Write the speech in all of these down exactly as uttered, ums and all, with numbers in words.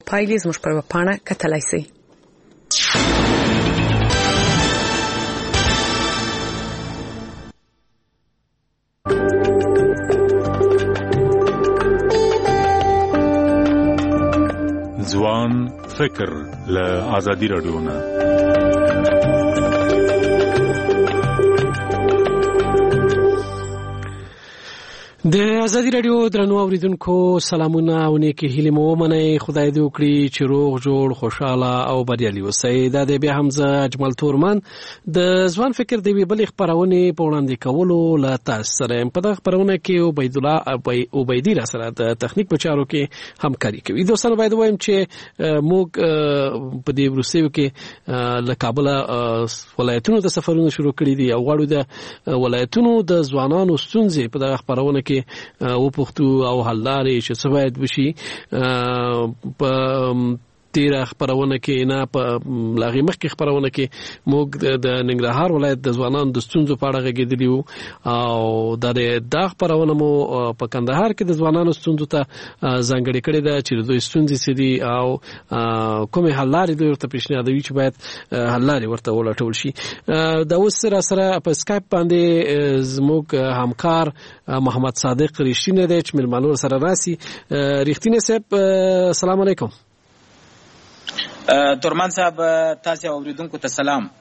پایلې زموږ پر پاڼه کتلای شئ. ځوان فکر له آزادي راډیو نه. د ازادي راډیو درنو اوریدونکو سلامونه او نیکی هیلې مو ومنئ. خدای دې وکړي چې روغ جوړ خوشاله او بریالي اوسئ. دا د بیا هم زه اجمل تورمن د ځوان فکر د یوې بلې خپرونې په وړاندې کولو له تاسو سره یم. په دغه خپرونه کې عبید الله عبیدي را سره د تخنیک په چارو کې همکاري کوي. دوستانو باید وایم چې موږ په دې وروستیو کې له کابل ولایتونو د سفرونو شروع کړي دي او غواړو د ولایتونو د ځوانانو ستونزې په دغه خپرونه کې او پښتو او حل لارې چې څه باید وشي په تیره خپرونه کې نه په لاغې مخکې خپرونه کې موږ د ننګرهار ولایت د ځوانانو د ستونزو په اړه غږېدلي وو او دا خپرونه مو په کندهار کې د ځوانانو ستونزو ته ځانګړې کړې ده چې دوی ستونزې څه دي او کومې حل لارې دوی ورته پیشنهادوي چې باید حل لارې ورته ولټول شي. دا اوس را سره په سکایپ باندې زموږ همکار محمد صادق رښتینی دی چې مېلمانه سره راسي. رښتینی صاحب السلام علیکم. تورمن صاحب تاسو اوریدونکو ته سلام.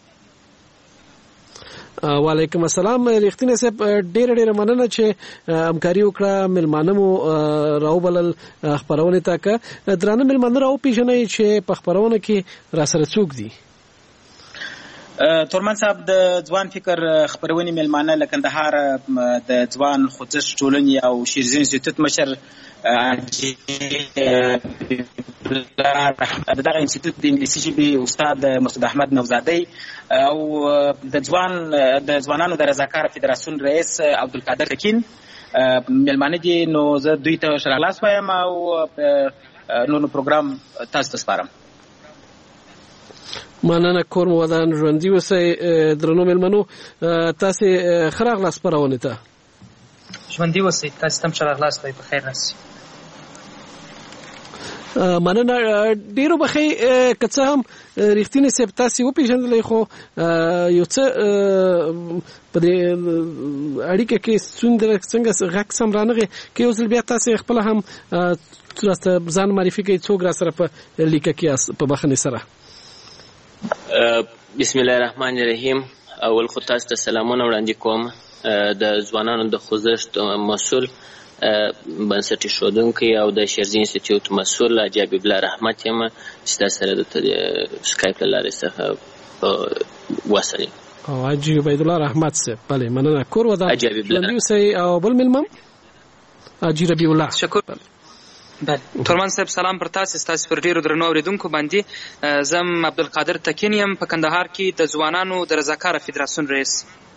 وعلیکم السلام. رښتینی صاحب ډېر ډېر مننه چې همکاري وکړه. مېلمانه مو راوبلل خپرونې ته. که درانه مېلمانه راوپېژنئ چې په خپرونه کې را سره څوک دي؟ تورمن صاحب د ځوان فکر خپرونې مېلمانه له کندهار د ځوان خوځښت ټولنې او شیرزین انسټیټیوټ مشر د دغه انسټیټیوټ د انګلیسي ژبې استاد مسعود احمد نوزادی او د ځوان د ځوانانو د رضاکار فدراسیون رئیس عبدالقادر تکین مېلمانه دي. نو زه دوی ته ښه راغلاست وایم او نور پروګرام تاسو ته سپارم. مننه. کور مو ودان، ژوندي اوسئ. درنو مېلمنو تاسې ښه راغلاست خپرونې ته. ژوندي اوسئ. تاسې ته هم ښه راغلاست وایي. په خیر راسئ. مننه. ډیرو بخی که څه هم رښتینی صاحب تاسې وپېژندلی خو یو څه په دې اړیکه کې ستونزه څنګه غږ سم رانغی که یو ځل بیا تاسې خپله هم راته ځان معرفي کوئ څوک را سره په لیکه کې په بخښنې سره. بسم الله الرحمن الرحیم. اول خو تاسو ته سلامونه وړاندې کوم. د ځوانانو د خوځښت مسؤل بنسټي ښودونکی او د شیرزین انسټیټیوټ مسؤل حاجي حبیب الله رحمت یم چې تاسو سره د سکایپ له لارې څخه وصل یم. او حاجي عبید الله رحمت صاحب بله مننه. کور ودان، ژوندي اوسئ. او بل مېلمه حاجي ربیع الله. شکر. بله تورمن صاحب سلام پر تاسو ستاسو پر ډیرو درنو اوریدونکو باندې. زم عبدالقادر تکین یم په کندهار کې د ځوانانو د رضاکاره فدراسیون رئیس.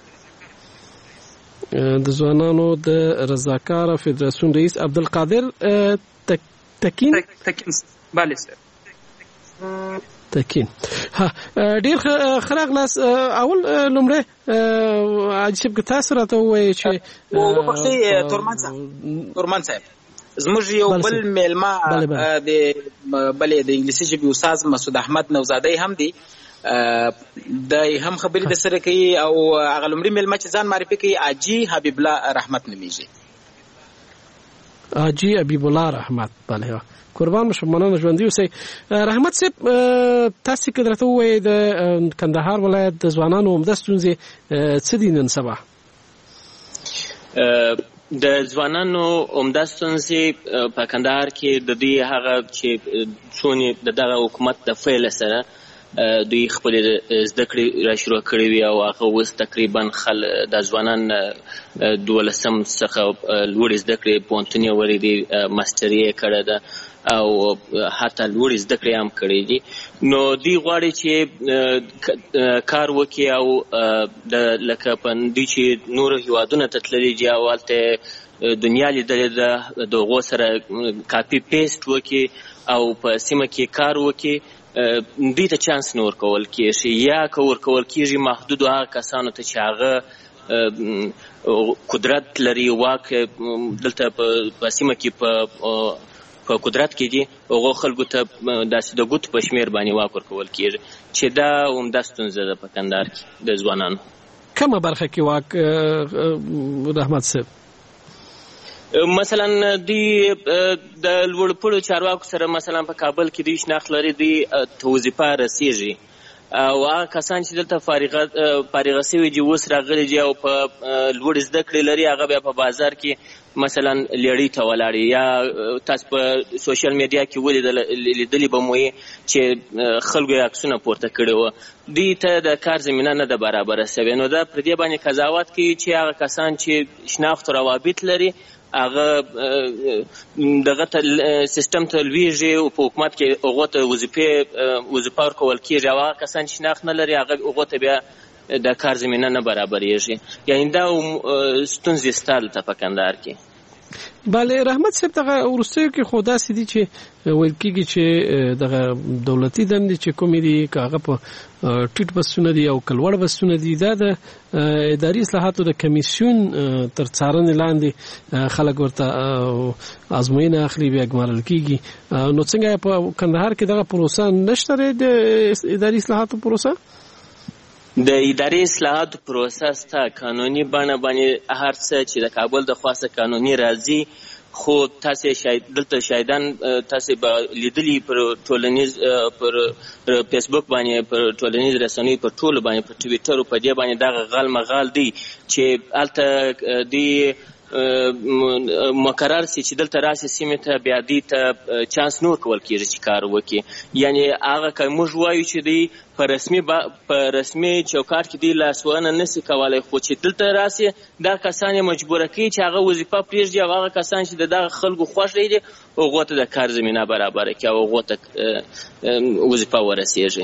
د ځوانانو د رضاکاره فدراسیون رئیس عبدالقادر تکین. تکین بله صاحب تکین. ها ډیر ښه راغلاست. اول لومړی حاجي صاحب که تاسو راته ووایئ چې وبخښئ تورمن صاحب زموږ یو بل میلمه د بلې د انګلیسي ژبې استاد مسعود احمد نوزادی هم دی. د هم خبرې د سره کوي او هغه لومړی میلمه چې ځان معرفي کوي حاجي حبیب الله رحمت نومیږي. حاجي حبیب الله رحمت. بله قربان مو شم. مننه. ژوندي اوسئ. رحمت صاحب تاسې که درته ووایئ د کندهار ولایت د ځوانانو عمده ستونزې څه دي نن سبا؟ د ځوانانو عمده ستونزې په کندهار کې د دوی هغه چې څونې د دغه حکومت د فعل سره دوی خپلې زده کړې را شروع کړې وي او هغه اوس تقریبا خل د ځوانان دولسم څخه لوړې زده کړې پوهنتون یې وړی دي، ماسټري یې کړې ده او حتی لوړې زده کړې هم کړې دي. نو دوی غواړي چې کار وکړي او لکه په دوی چې نورو هېوادونو ته تللي دي او هلته دنیا لیدلې ده د هغو سره کاپي پیسټ وکړي او په سیمه کې کار وکړي. دوی ته چانس نه ورکول کېږي یا که ورکول کېږي محدودو هغه کسانو ته چې هغه قدرت لري، واک دلته په سیمه کې په په قدرت کې دي هغو خلکو ته داسې د ګوتو په شمېر باندې واک ورکول کېږي چې دا عمده ستونزه ده په کندهار کې د ځوانانو. کومه برخه کې واک رحمت صاحب؟ مثلا دوی د لوړپوړو چارواکو سره مثلا په کابل کې دوی شناخت لري، دوی ته وظیفه رسېږي او هغه کسان چې دلته فارغه سوي دي اوس راغلي دي او په لوړې زده کړې لري هغه بیا په بازار کې مثلا لیړۍ ته ولاړې، یا تاسو په سوشل میډیا کې ولیدلي به مو یې چې خلکو یې عکسونه پورته کړي وو، دوی ته د کار زمینه نه ده برابره سوې. نو دا پر دې باندې قضاوت کوي چې هغه کسان چې شناخت او روابط لري هغه دغه سیستم ته لویږي او په حکومت کې هغو ته وظیفې وظیفه ورکول کېږي او هغه کسان چې شناخت نه لري هغه هغو ته بیا د کار زمینه نه برابریږي. یعنې دا ستونزې سته دلته په کندهار کې. بله رحمت صاحب، دغه وروستیو کې خو داسې دي چې ویل کېږي چې دغه دولتي دندې چې کومې دي که هغه په ټیټ بستونه دي او که لوړ بستونه دي دا د اداري اصلاحاتو د کمیسیون تر څارنې لاندې خلک ورته ازموینه اخلي بیا ګمارل کېږي. نو څنګه په کندهار کې دغه پروسه نشته د اداري اصلاحاتو پروسه؟ د اداري اصلاحاتو پروسه سته، قانوني بڼه باندې هر څه چې د کابل د خواسته قانوني راځي، خو تاسې شاید دلته شایدان تاسې به لیدلي پر ټولنیز پر فیسبوک باندې پر ټولنیز رسنیو پر ټولو باندې پر ټویټر په دې باندې دغه غل مغال دی چې هلته دی مقرر سي چې دلته راشي سیمې ته بیا دې ته چانس نه ورکول کېږي چې کار وکړي. یعنې هغه که موږ وایو چې دی په رسمي په رسمي چوکاټ کې دی لاسوهنه نشي کولی، خو چې دلته راشي دا کسان یې مجبوره کوي چې هغه وظیفه پرېږدي او هغه کسان چې د دغه خلکو خوښ دی هغو ته د کار زمینه برابره کړي او هغو ته وظیفه ورسېږي.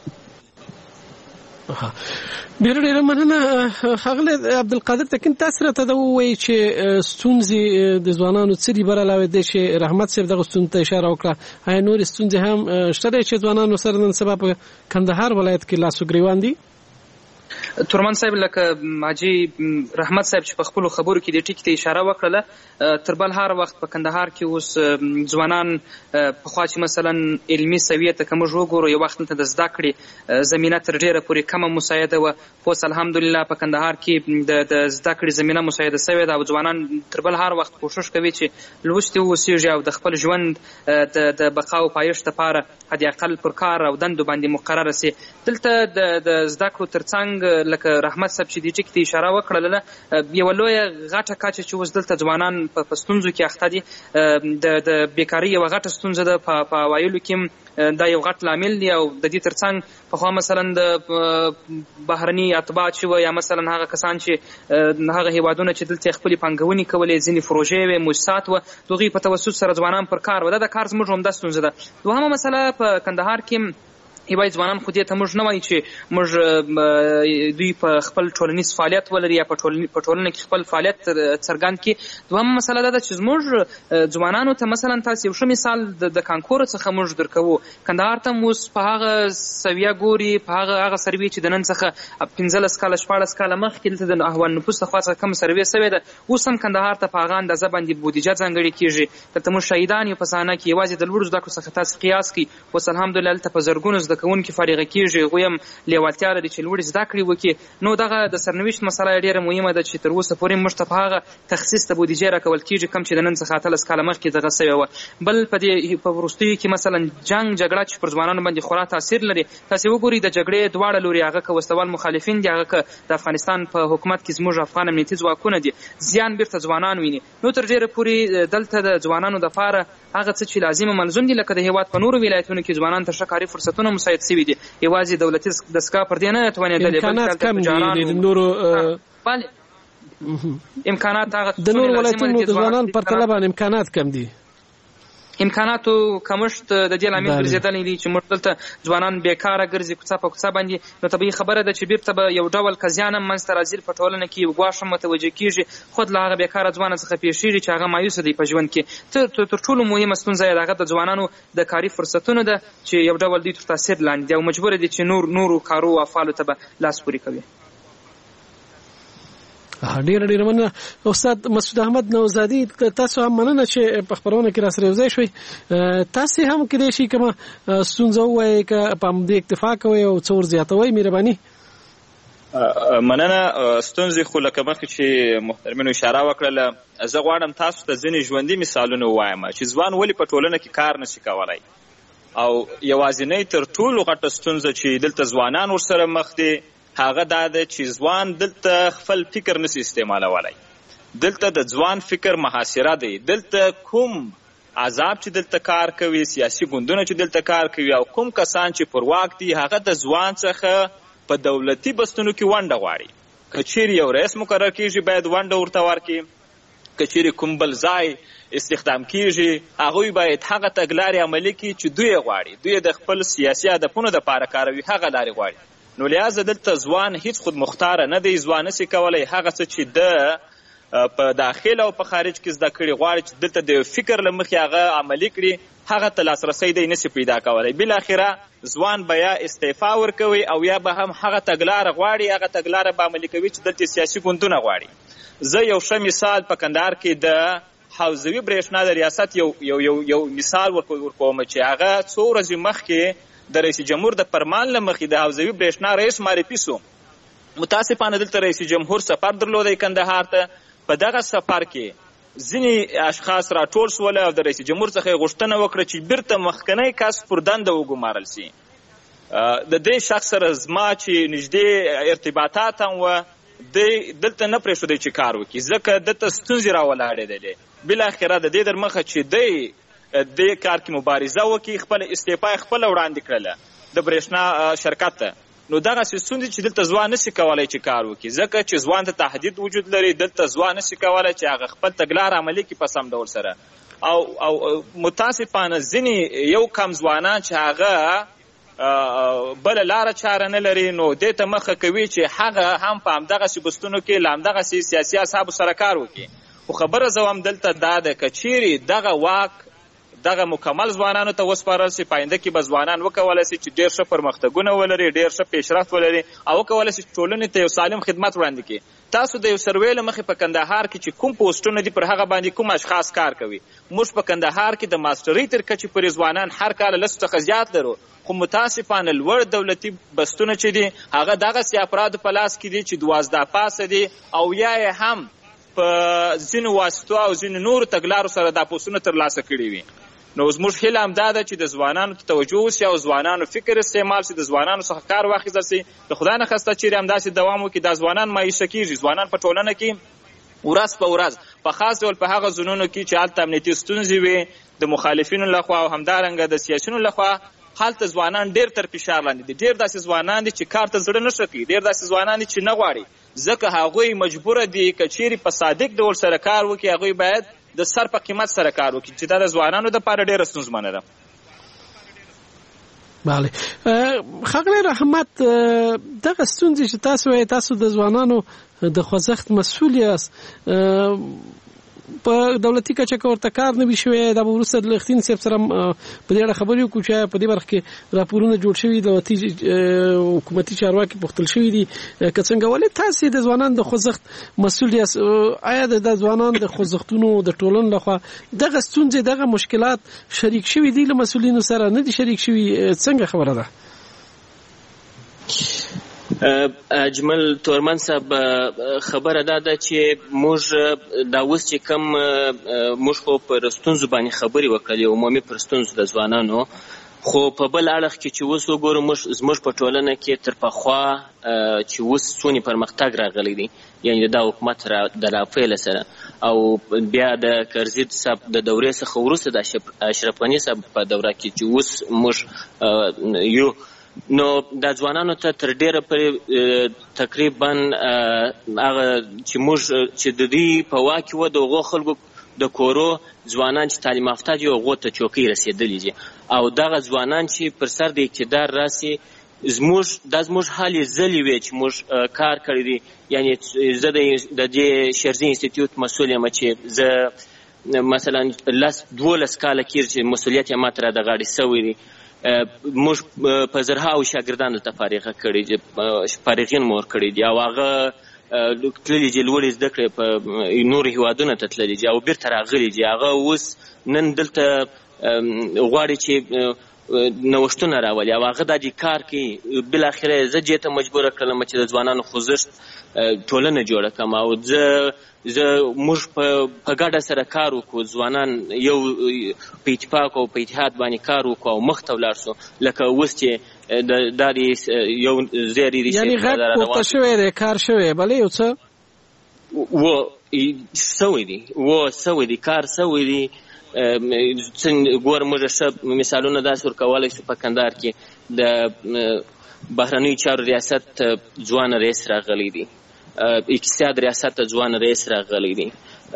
ډېره ډېره مننه ښاغلی عبدالقادر تکین. تاسو راته دا ووایئ چې ستونزې د ځوانانو څه دي بر علاوه دی چې رحمت صاحب دغه ستونزې ته اشاره وکړه، آیا نورې ستونزې هم شته دی چې ځوانانو سره نن سبا په کندهار ولایت کې لاس و ګرېوان دي؟ تورمان صاحب لکه حاجي رحمت صاحب چې په خپلو خبرو کې دې ټکي ته اشاره وکړله، تر بل هر وخت په کندهار کې اوس ځوانان پخوا چې مثلا علمي سویې ته که موږ وګورو یو وخت دلته د زده کړې زمینه تر ډېره پورې کمه مساعده وه، خو اوس الحمدلله په کندهار کې د زده کړې زمینه مساعده سوې ده او ځوانان تر بل هر وخت کوښښ کوي چې لوستي واوسېږي او د خپل ژوند د بقا او پایښت لپاره حداقل پر کار او دندو باندې مقرره سي. دلته د زده کړو تر څنګ لکه رحمت صاحب چې دې ټکي ته اشاره وکړله، یوه لویه غټه کچه چې اوس دلته ځوانان په ستونزو کې اخته دي، د بیکاري یوه غټه ستونزه ده په اوایلو کې دا یو غټ لامل دی او د دې تر څنګ پخوا مثلا د بهرني اتباع چې وه یا مثلا هغه کسان چې هغه هیوادونه چې دلته خپلې پانګونې کولې ځینې پروژې وې مؤسسات وه د هغوی په توسط سره ځوانان پر کار وه. دا د کار زموږ عمده ستونزه ده. دوهمه مسله په کندهار کې یوازې ځوانان خو دې ته موږ نه وایو چې موږ دوی په خپل ټولنیز فعالیت ولري یا په ټولنه کې خپل فعالیت څرګند کړي. دوهمه مسله دا ده چې زموږ ځوانانو ته مثلا تاسو یو ښه مثال د کانکور څخه موږ درکوو. کندهار ته اوس په هغه سویه ګوري، په هغه هغه سروې چې د نن څخه پنځلس کاله شپاړس کاله مخکې دلته د احوال نفوس لخوا څخه کم سروې سوې ده، اوس هم کندهار ته په هغه اندازه باندې بودیجه ځانګړې کېږي. دلته موږ شهیدان یو په صحنه کې یوازې د لوړو زده کړو څخه تاسو قیاس کړئ، اوس الحمدلله دلته په زرګونو زده کوونکي فارغه کېږي، هغوی هم لیوالتیا لري چې لوړې زده کړې وکړي. نو دغه د سرنوشت مسله ډېره مهمه ده چې تر اوسه پورې موږ ته په هغه تخصیص ته بودیجې راکول کېږي کم چې د نن څخه اتلس کاله مخکې دغه سوې وه. بل په دې په وروستیو کې مثلا جنګ جګړه چې پر ځوانانو باندې خورا تاثیر لري. تاسې وګورئ د جګړې دواړه لوري، هغه که وسلوال مخالفین دي، هغه که د افغانستان په حکومت کې زموږ افغان امنیتي ځواکونه دي، زیان بیرته ځوانان ویني. نو تر ډېره پورې دلته د ځوانانو دپاره هغه څه چې لازمه ملزوم دي لکه د هېواد په نورو ولایتونو کې ځوانان ته ښه کاري فرصتونه مساعد سوي دي، یوازې دولتي دستګاه پر دې نه توانېدلې، امکانات کم دي د نورو امکانات هغه د نورو ولایتونو د ځوانانو پرتله باندې امکانات کم دي. امکاناتو کمښت د دې لامل ګرځېدلی دی چې موږ دلته ځوانان بیکاره ګرځي کوڅه په کوڅه باندې. نو طبیعي خبره ده چې بیرته به یو ډول قضیان هم منځته راځي په ټولنه کې، یو ګواښ هم متوجه کېږي، خود له هغه بیکاره ځوانه څخه پېښېږي چې هغه مایوسه دی په ژوند کې. تر ټولو مهمه ستونزه یې د هغه د ځوانانو د کاري فرصتونو ده چې یو ډول دوی تر تاثیر لاندې دي او مجبوره دي چې نور نورو کارو او افعالو ته به لاس پورې کوي. ډېر ډېر مننه استاد مسعود احمد نوزادي. تاسو هم مننه چې په خبرونه کې راسره یوځای شوي. تاسو هم کېدای شي کومه ستونزه ووایئ که په همدې اکتفا کوئ او څه ور زیاتوئ مهرباني. مننه. ستونزې خو لکه مخکې چې محترمینو اشاره وکړله، زه غواړم تاسو ته ځینې ژوندي مثالونه ووایم چې ځوان ولې په ټولنه کې کار نشي کولی. او یوازینۍ تر ټولو غټه ستونزه چې دلته ځوانان ورسره مخ دي هغه دا ده چې ځوان دلته خپل فکر نشي استعمالولی. دلته د ځوان فکر محاصره دی. دلته کوم عذاب چې دلته کار کوي، سیاسي ګوندونه چې دلته کار کوي او کوم کسان چې پر واک دي هغه د ځوان څخه په دولتي بستونو کې ونډه غواړي. که چیرې یو رئیس مقرر کیږي باید ونډه ورته ورکړي. که چیرې کوم بل ځای استخدام کیږي هغوی باید هغه تګلارې عملي کړي چې دوی غواړي. دوی د خپل سیاسي هدفونو دپاره کاروي، هغه لارې غواړي. نو لہذا دلته ځوان هیڅ خود مختاره نه دی. ځوان نشي کولی هغه څه چې د په داخل او په خارج کې زده کړي غواړي چې دلته د فکر له مخې هغه عملي کړي، هغه ته لاسرسی دی نشي پیدا کولی. بالاخره ځوان به یا استعفا ورکوي او یا به هم هغه تګلاره غواړي، هغه تګلاره به عملي کوي چې دلته سیاسي ګوندونه غواړي. زه یو ښه مثال په کندهار کې د حوزوي برېښنا د ریاست یو یو یو یو مثال ورکوم چې هغه څو ورځې مخکې د رئیس جمهور د فرمان له مخې د حوزوي برېښنا رئیس معرفي سو. متاسفانه دلته رئیس جمهور سفر درلودی کندهار ته. په دغه سفر کې ځینې اشخاص راټول شول او د رئیس جمهور څخه یې غوښتنه وکړه چې بیرته مخکنی کس پر دنده وګمارل شي. د دې شخص سره زما چې نږدې ارتباطات هم وه، دی دلته نه پرېښودی چې کار وکړي ځکه دلته ستونزې راولاړېدلې. بالاخره د دې در مخه چې دی دې کار کې مبارزه وکړي، خپله استعفا یې خپله وړاندې کړله د برېښنا شرکت ته. نو دغسې ستونزې چې دلته ځوان نشي کولی چې کار وکړي ځکه چې ځوان ته تهدید وجود لري. دلته ځوان نشي کولی چې هغه خپل تګلار عملي کړي په سم ډول سره. او او متاسفانه ځینې یو کم ځوانان چې هغه بله لاره چاره نه لري نو دې ته مخه کوي چې هغه هم په همدغسې بستونو کې له همدغسې سیاسي اصحابو سره کار وکړي. خو خبره زه هم دلته دا ده که چیرې دغه واک دغه مکمل ځوانانو ته وسپارل شي، په آینده کې به ځوانان وکولی شي چې ډېر ښه پرمختګونه ولري، ډېر ښه پیشرفت ولري او وکولی شي ټولنې ته یو سالم خدمت وړاندې کړي. تاسو د یو سروې له مخې په کندهار کې چې کوم پوسټونه دي پر هغه باندې کوم اشخاص کار کوي. موږ په کندهار کې د ماسټرۍ تر کچې پورې ځوانان هر کال لسو څخه زیات لرو، خو متاسفانه لوړ دولتي بستونه چې دي هغه دغسې افرادو په لاس کې دي چې دوازده پاسه دي او یا یې هم په ځینو واسطو او ځینو نورو تګلارو سره دا پوسټونه ترلاسه کړي وي. نو زموږ هیله همدا ده چې د ځوانانو ته توجه وشي او ځوانانو فکر استعمال شي، د ځوانانو څخه کار واخیستل شي. د خدای نه خواسته چیرې همداسې دوام وکړي دا ځوانان مایوسه کېږي. ځوانان په ټولنه کې ورځ په ورځ په خاص ډول په هغه ځایونو کې چې هلته امنیتي ستونزې وي د مخالفینو لخوا او همدارنګه د سیاسیونو لخوا، هلته ځوانان ډېر تر فشار لاندې دي. ډېر داسې ځوانان دي چې کار ته زړه نه ښه کوي، ډېر داسې ځوانان دي چې نه غواړي ځکه هغوی مجبوره دي که چیرې په صادق ډول سره کار وکړي هغوی باید د سر په قیمت سره کار وکړي چې دا د ځوانانو دپاره ډېره ستونزمنه ده. بله ښاغلی رحمت، دغه ستونزې چې تاسو وایئ تاسو د ځوانانو د خوځښت مسؤل یاست، په دولتي کچه که ورته کار نه وي شوی دا به وروسته د لختین صاحب سره په دې اړه خبرې وکړو چې په دې برخه کې راپورونه جوړ شوي دولتي حکومتي چارواکي پوښتل شوي دي که څنګه ولې تاسې د ځوانانو د خوځښت مسؤل یاست، آیا د ځوانانو د خوځښتونو د ټولنو لخوا دغه ستونزې دغه مشکلات شریک شوي دي له مسؤلینو سره نه دي شریک شوي؟ څنګه خبره ده؟ اجمل تورمن صاحب خبره دا ده چې موږ دا اوس چې کوم موږ خو پر ستونزو باندې خبرې وکړلې عمومي پر ستونزو د ځوانانو، خو په بل اړخ کې چې اوس وګورو زموږ په ټولنه کې تر پخوا چې اوس څونې پرمختګ راغلی دی یعنې دا حکومت د رافیل سره او بیا د کرزي صاحب د دورې څخه وروسته د اشرف غني صاحب په دوره کې چې اوس موږ یو نو د ځوانانو ته تر ډیره پورې تقریبا هغه چې موږ چې د دوی په واک کې وه د هغو خلکو د کورو ځوانان چې تعلیم یافته دي هغو ته چوکۍ رسېدلي دي او دغه ځوانان چې پر سر د اقتدار راسي زموږ دا زموږ حالې ځلې وې چې موږ کار کړی دی. یعنې زه د دې شرزي انسټیټیوټ مسؤل یم چې زه مثلا لس دولس کاله کېږي چې مسؤلیت یې ماته را د غاړې سوی دی. موږ په زرهاو شاګردانو ته فارغه کړي دي، فارغین مو ورکړي دي او هغه تللي دي لوړې زده کړې په نورو هیوادونو ته تللي دي او بیرته راغلي دي، هغه اوس نن دلته غواړي چې نوښتونه راولي او هغه دا دي کار کوي. بالاخره زه دې ته مجبوره کړلم چې د ځوانانو خوځښت ټولنه جوړه کړم او زه زه موږ په ګډه سره کار وکړو، ځوانان یو په اتفاق او په اتحاد باندې کار وکړو او مخ ته ولاړ سو. لکه اوس چې دا د یو زیری دی یعنی غږ پورته شوی دی، کار شوی بلې یو څه و سوی دی و سوی دی کار سوی دی. ګوره موږ ښه مثالونه داسې ورکولی شو. په کندهار کې د بهرنیو چارو ریاست ځوان رئیس راغلی دی، اقتصاد ریاست ته ځوان رئیس راغلی دی.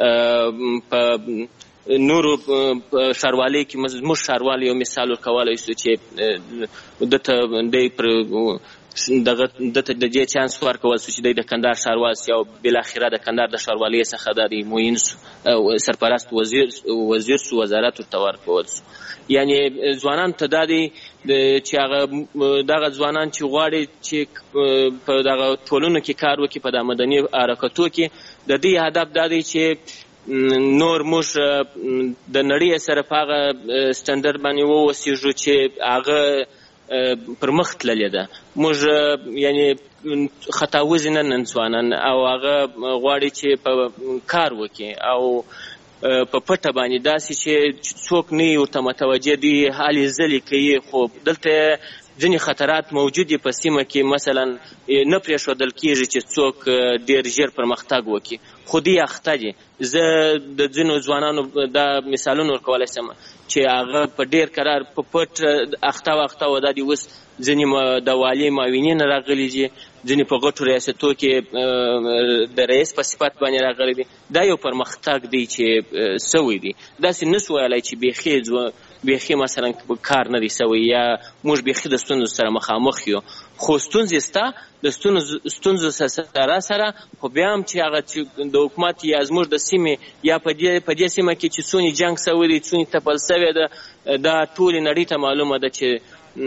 په نورو ښاروالۍ کې زموږ ښاروال یو مثال ورکولی شو چې دته دی پر دغه دته د دې چانس ورکول شو چې دی د کندهار ښاروال سي او بالاخره د کندهار د ښاروالۍ څخه د معین سرپرست وزیر وزیر سو وزارت ورته ورکول شو. یعنی ځوانان ته دا دی چې هغه دغه ځوانان چې غواړي چې په دغه ټولنو کې کار وکړي، په د مدني حرکتو کې، د دې هدف دا دی چې نور موږ د نړۍ سره په هغه سټنډرډ باندې واوسېږو چې هغه پر مخ تللې ده. موږ یعنی خطاوزي نه نن ځوانان او هغه غواړي چې په کار وکړي او په پټه باندې داسې چې څوک نه ورته متوجه دي، هلې ځلې کوي. خو دلته ځینې خطرات موجود دي په سیمه کې، مثلا نه پرېښودل کېږي چې څوک ډېر ژر پرمختګ وکړي، خو دې اخته دي. زه د ځینو ځوانانو دا مثالونه ورکولی شم چې هغه په ډېر قرار په پټ اخته و اخته و. دا دي اوس ځینې د والي معاونین راغلي دي، ځینې په غټو ریاستو کې د رئیس په صفت باندې راغلي دي. دا یو پرمختګ دی چې سوی دی. داسې نسو ویلی چې بیخي بیخي مثلا کار نه دی سوی یا موږ بیخي د ستونزو سره مخامخ یو. خو ستونزې سته، د ستونزو سره سره خو بیا هم چې هغه چې د حکومت یا زموږ د سیمې یا په دې سیمه کې چې څونې جنګ سوی دی، څونې تپل سوی ده، دا ټولې نړۍ ته معلومه ده چې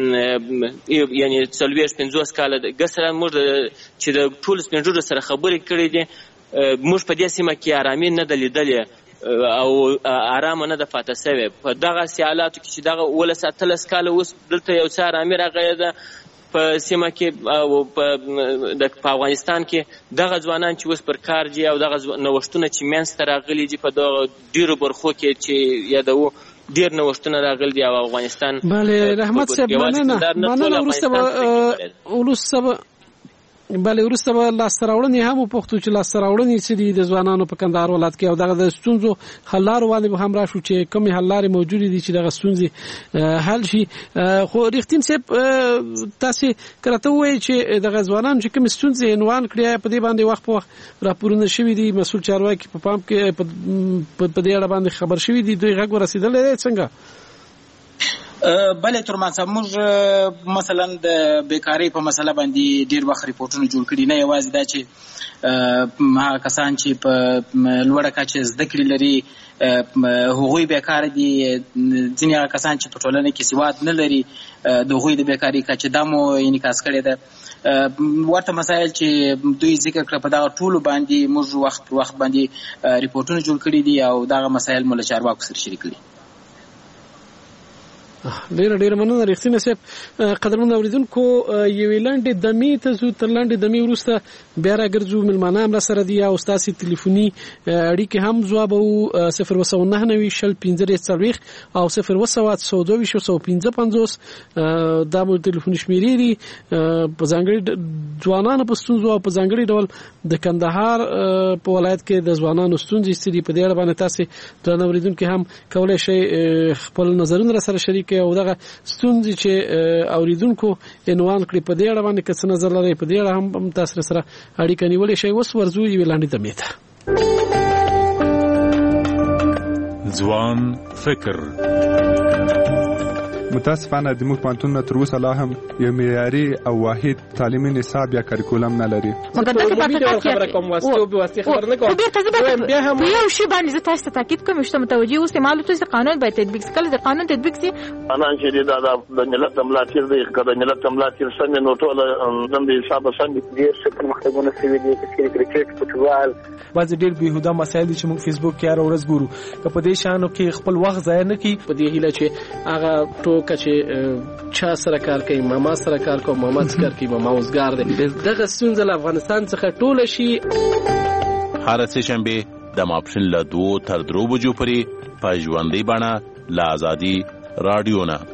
یعنی څلوېښت پنځوس کاله ګسره موږ چې د ټولو سپین ږیرو سره خبرې کړې دي، موږ په دې سیمه کې ارامي نه ده لیدلې او ارامه نه ده پاته سوې. په دغسې حالاتو کې چې دغه اوولس اتلس کاله اوس دلته یو څه ارامي راغلې ده په سیمه کې او په افغانستان کې، دغه ځوانان چې اوس پر کار دي او دغه نوښتونه چې منځته راغلي دي په دغه ډېرو برخو کې چې یادوو ډېر نوښتونه راغلي دي او افغانستان. بله رحمت صاحب، مننه مننه. وروسته به وروسته به بله وروسته به لاسته راوړنې هم وپوښتو چې لاسته راوړنې څه دي د ځوانانو په کندهار ولایت کې او دغه د ستونزو حل لارو باندې به هم راشو چې کومې حل لارې موجودې دي چې دغه ستونزې حل شي. خو رښتین صاحب، تاسې که راته ووایئ چې دغه ځوانان چې کومې ستونزې عنوان کړې په دې باندې وخت په وخت راپورونه شوي دي، مسؤل چارواکي په پام کې په دې اړه باندې خبر شوي دي، دوی غږ ورسېدلی دی څنګه؟ بله ترمان صاحب، موږ مثلا د بیکارۍ په مسله باندې ډېر وخت ریپورټونه جوړ کړي. نه یوازې دا چې هغه کسان چې په لوړه کچه زده کړې لري هغوی بیکاره دي، ځینې هغه کسان چې په ټولنه کې سواد نه لري د هغوی د بیکارۍ کچه دا مو انعکاس کړې ده. ورته مسایل چې دوی ذکر کړه په دغه ټولو باندې موږ وخت پر وخت باندې ریپورټونه جوړ کړي دي او دغه مسایل مو له چارواکو سره شریک کړي. ډیره ډیره مننه رښتینه صاحب. قدرمن اوریدونکو، یوې لنډې دمې ته ځو، تر لنډې دمې وروسته بیا راګرځو. مېلمانه هم راسره دي او ستاسې تلیفوني اړیکې هم ځوابوو. صفر اووه سوه نهه نوي شل پنځه دېرش څلوېښت او صفر اووه سوه اته سوه دوه ویشت سوه پنځه پنځوس دا مو تلیفوني شمېرې دي. په ځانګړي ځوانانو په ستونزو او په ځانګړي ډول د کندهار په ولایت کې د ځوانانو ستونزې څه دي، په دې اړه باندې تاسې درنه اوریدونکي هم کولی شئ خپل نظرونه راسره شریک او دغه ستونزې چې اوریدونکو عنوان کړي په دې اړه باندې که څه نظر لرئ په دې اړه هم تاسو سره اړیکه نیولی شئ. اوس ورځو یوې لنډې دمې ته. ځوان فکر متاسفانه زموږ پوهنتونونه تر اوسه لا هم یو معیاري او واحد تعلیمي نصاب یا کریکولم نه لري. مګر دغه په خبره کوم واسطه به واسطه خبر نه کوم. بیا هم یو شی باندې زه تاسو ته تاکید کوم چې متوجي اوسئ معلومات چې قانون باید تطبیق کړي. د قانون تطبیق سي انا چې دا د ملت ملاتیر دی کله ملت ملاتیر څنګه نو ټول د حساب څنګه ډیر څه پرمختګونه شوي دي چې کرکټ فوټبال بعض ډیر بهوده مسایل چې موږ فیسبوک کې هر ورځ ګورو که په دې شانو کې خپل وخت ضایع نه کړي. په دې هیله چې هغه ټوکه چې چا سره کار کوي ماما سره کار کوي ماما سره کار کوي ماما اوسګار دی دغه ستونزه له افغانستان څخه ټوله شي. هر سه شنبه د ماپښین له دوه تر درو بجو پورې په ژوندۍ بڼه له آزادي رادیو نه.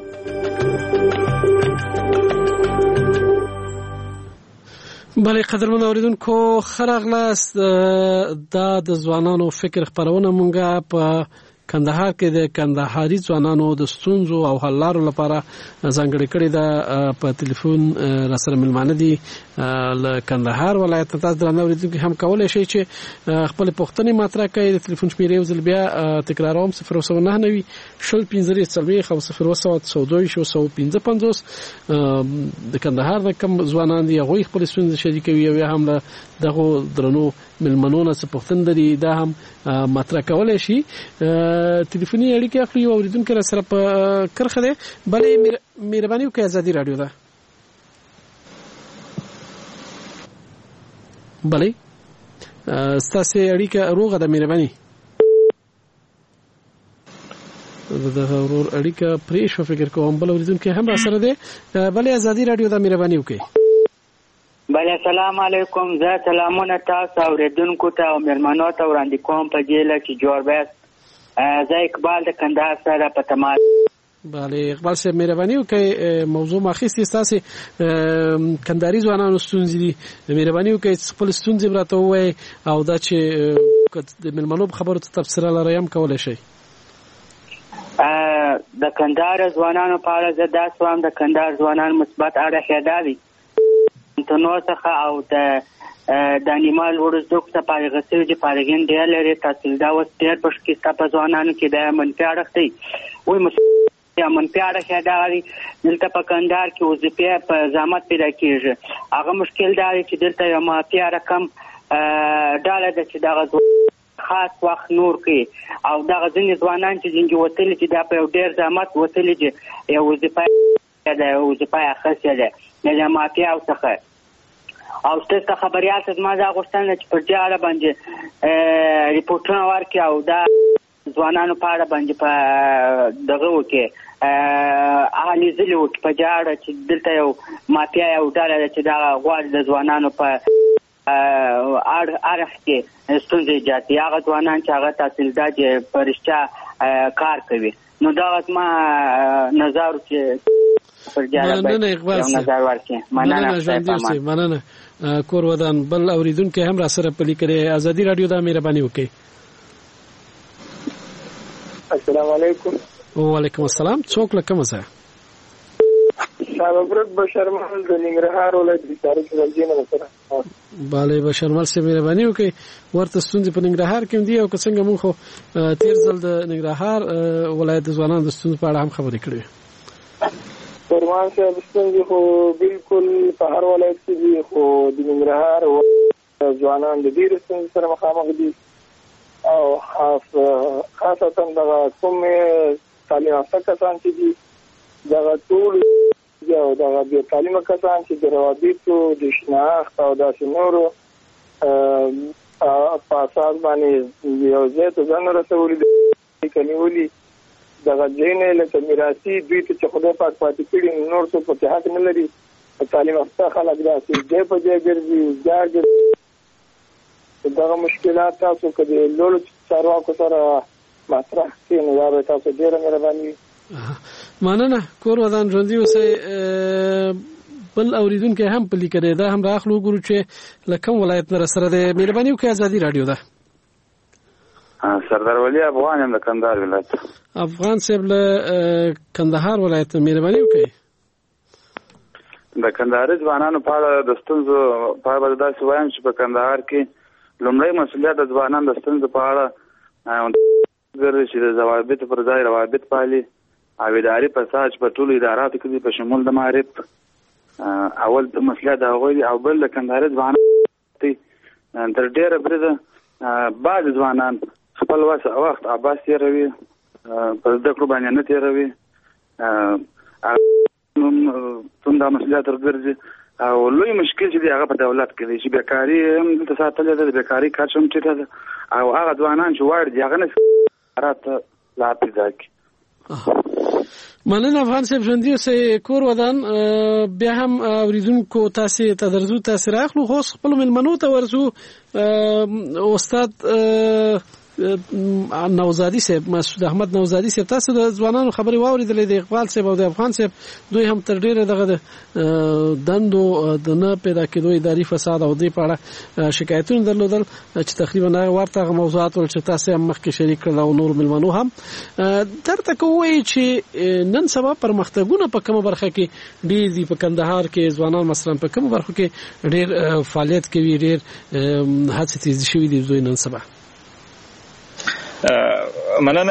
بله قدرمن اوریدونکو خراغلاست دا د ځوانانو فکر خبرونه مونږه په کندهار کې د کندهاري ځوانانو د ستونزو او حل لارو لپاره ځانګړې کړې ده. په ټلیفون را سره ملمانه دي له کندهار ولایت. تاسو درنه اوریدونکو هم کولای شئ چې خپل پوښتنې مطرح کړئ. د ټلیفون شمیرې یو ځل بیا تکراروم صفر اوسه نه نوي شل پنځه څلوېښت او صفر اوسه څلوېښت او پنځه پنځوس. د کندهار د کم ځوانان دي هغوی خپل ستونزې شریکوي او یا هم له دغو درنو ملمنونو څخه پوښتنه لري دا هم مطرح کولای شي. ټلیفوني اړیکې اخلي او اوریدونکو را سره په کرخه ده. بلې مهرباني وکړئ آزادي رادیو ده. بلې ستاسو اړیکه روغه ده مهرباني. دغه ورور اړیکه پرې شو فکر کوم. بل اوریدونکو هم را سره ده. بلې آزادي رادیو ده مهرباني وکړئ. بله السلام علیکم. زه سلامونه تاسو اوریدونکو ته او مېلمنو ته وړاندې کوم په دې لکه چې جوړ بیاست. زه اقبال د کندهار سره په تماس. بله اقبال صاحب مهرباني وکړئ موضوع ماخیستي ستاسو کندهاري ځوانانو ستونزې دي. مهرباني وکړئ خپل ستونزې راته ووایئ او دا چې د مېلمنو په خبرو ته تبصره لرئ هم کولی شئ. د کندهار ځوانانو په اړه زه داسې وایم د کندهار ځوانان مثبت اړخ یې دا دی تنو څخه او د د انیمال ورزدوک ته پارغه سوي چې پارغین دی لري تحصیلدا و ستیر پښکې په ځوانانو کې د منفي اړخ دی وای مسیا منفي اړخ یې دا دی دلته په کندهار کې وظیفه په زحمت پیدا کیږي. هغه مشکل دا دی چې دلته یو مافیا رقم ډاله د چې دغه خاص وخت نور کې او دغه ځینې ځوانان چې څنګه وتل چې دا په ډیر زحمت وتل چې یو وظیفه دا وظیفه اخیسته ده د مافیا څخه او ستاسو خبريات زما دا غوښتنه چې پر جاله باندې ریپورتونه ورکړي او دا ځوانانو په اړه باندې په دغه وکي اهلي زلو په جاړه چې دلته یو مافیا یو ډله چې دا غواړي د ځوانانو په اړه اړه کې ستونزې جاتي هغه ځوانان چې هغه تحصیلدا چې پرشته کار کوي نو دا ما نظر چې پر جاله باندې نظر ورکړي. مننه مننه کور ودان. بل اوریدونکو هم را سره پلی کړي آزادي رادیو دا مهرباني وکړي. السلام علیکم. وعلیکم السلام. څوک لکه مزه شابرت بشرمل د ننګرهار ولایت د تاریخ راځینه سره. bale بشرمل سي مهرباني وکړي ورته ستونزې په ننګرهار کې دي او څنګه موږ خو تیر ځل د ننګرهار ولایت د ځوانانو د ستونزې په اړه هم خبرې کړې. فرمان صاحب ستونزې خو بالکل په هر ولایت کې دي خو د ننګرهار ځوانان د ډېرو ستونزو سره مخامخ دي او خاصتا دغه کوم تعلیم یافته کسان چې دي دغه ټول او دغه بې تعلیمه کسان چې د روابطو د شناخت او داسې نورو په اساس باندې یو ځای ته ځان رسولي دي کنیولي دغه ځینې لکه میراثي دوی ته چې خدای پاک پاتې کړي نور څوک پکې حق نه لري. تعلیم یافته خلک داسې ځای په ځای ګرځي وزګار ګرځي. دغه مشکلات تاسو که د لوړو چارواکو سره مطرح کړئ نو دا به تاسو ډېره مهرباني وي. مننه. کور ودان ژوندي اوسئ. بل اوریدونکي هم پلی کړي دا هم راخلو ګورو چې لکم ولایت نه سره د مهرباني وکړئ آزادي رادیو ده. سردار ولی افغان هم د کندهار ولایت. افغان صاحب له کندهار ولایت مهرباني وکړئ. د کندهار ځوانانو په اړه د ستونزو په اړه داسې وایم چې په کندهار کې لومړی مسؤلیت د ځوانانو د ستونزو په اړه ګرځي چې د ضوابطو پر ځای روابط پالي او اداري فساد په ټولو اداراتو کې په شمول د معرف اول مسله د هغوی او بل د کندهار ځوانان تر ډېره بریده بعض ځوانان خپل وخت عباس تېروي په زده کړو باندې نه تېروي څومره مسؤلیت ورګرځي او لوی مشکل چې دی هغه په دولت کې دی چې بیکاري هم دلته ساتلې ده د بیکاري کچه هم ټیټه ده او هغه ځوانان چې واړ دي هغه نه رات لا پیدا کوي. مننه افغان صاحب ژوندي اوسئ کور ودان بیا هم اوریدونکو تاسې ته درځو تاسې راخلو خو اوس خپلو مېلمنو ته ورځو. استاد نوزادي صاحب مسعود احمد نوزادي صاحب تاسو د ځوانانو خبرې واورېدلې د اقبال صاحب او د افغان صاحب دوی هم تر ډېره دغه د دندو د نه پیدا کېدو اداري فساد او دې په اړه شکایتونه درلودل چې تقریبا هغه ورته موضوعات ول چې تاسو هم مخکې شریک کړل او نور مېلمنو هم درته کوي چې نن سبا پرمختګونه په کومه برخه کې ډېر دي په کندهار کې ځوانان مثلا په کومه برخه کې ډېر فعالیت کوي ډېر هڅې تیز شوي دي دوی نن سبا. مننه.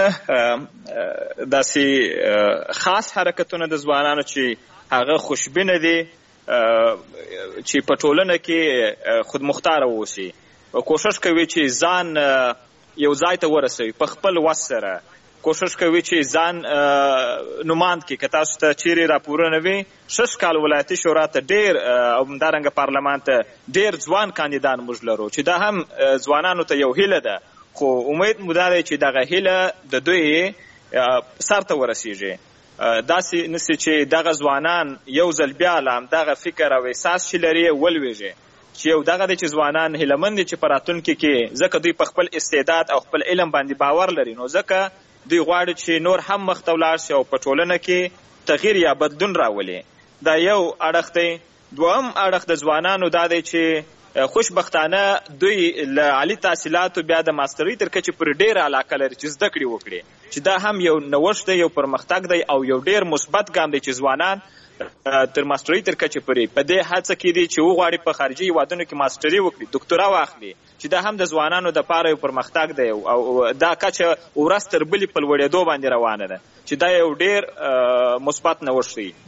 داسې خاص حرکتونه د ځوانانو چې هغه خوشبینه دي چې په ټولنه کې خودمختاره واوسي او کوشش کوي چې ځان یو ځای ته ورسوي په خپل وس سره کوشش کوي چې ځان نوماند کې که تاسو ته چیرې راپورونه وي شش کال ولایتي شورا ته ډېر او همدارنګه پارلمان ته ډېر ځوان کاندیدان موږ لرو چې دا هم ځوانانو ته یو هیله ده خو امید مو دا دی چې دغه هیله د دوی سر ته ورسیږي داسې نسي چې دغه ځوانان یو ځل بیا له همدغه فکر او احساس چې لري ولویږي چې یو دغه دی چې ځوانان هیلهمند دي چې په راتلونکي کې ځکه دوی په خپل استعداد او خپل علم باندې باور لري نو ځکه دوی غواړي چې نور هم مخ ته ولاړ شي او په ټولنه کې تغییر یا بدلون راولي. دا یو اړخ دی. دوهم اړخ د ځوانانو دا دی چې خوشبختانه دوی له عالي تحصیلاتو بیا د ماسترۍ تر کچې پورې ډېره علاقه لري چې زده کړې وکړي چې دا هم یو نوښت دی یو پرمختګ دی او یو ډېر مثبت ګام دی چې ځوانان تر ماسترۍ تر کچې پورې په دې هڅه کې دي چې وغواړي په خارجي هېوادونو کې ماستري وکړي دوکتورا واخلي چې دا هم د ځوانانو دپاره یو پرمختګ دی او دا کچه ورځ تر بلې په لوړېدو باندې روانه ده چې دا یو ډېر مثبت نوښت دی.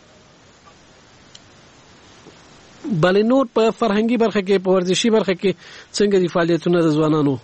بلې نور په فرهنګي برخه کې په ورزشي برخه کې څنګه دي فعالیتونه د ځوانانو؟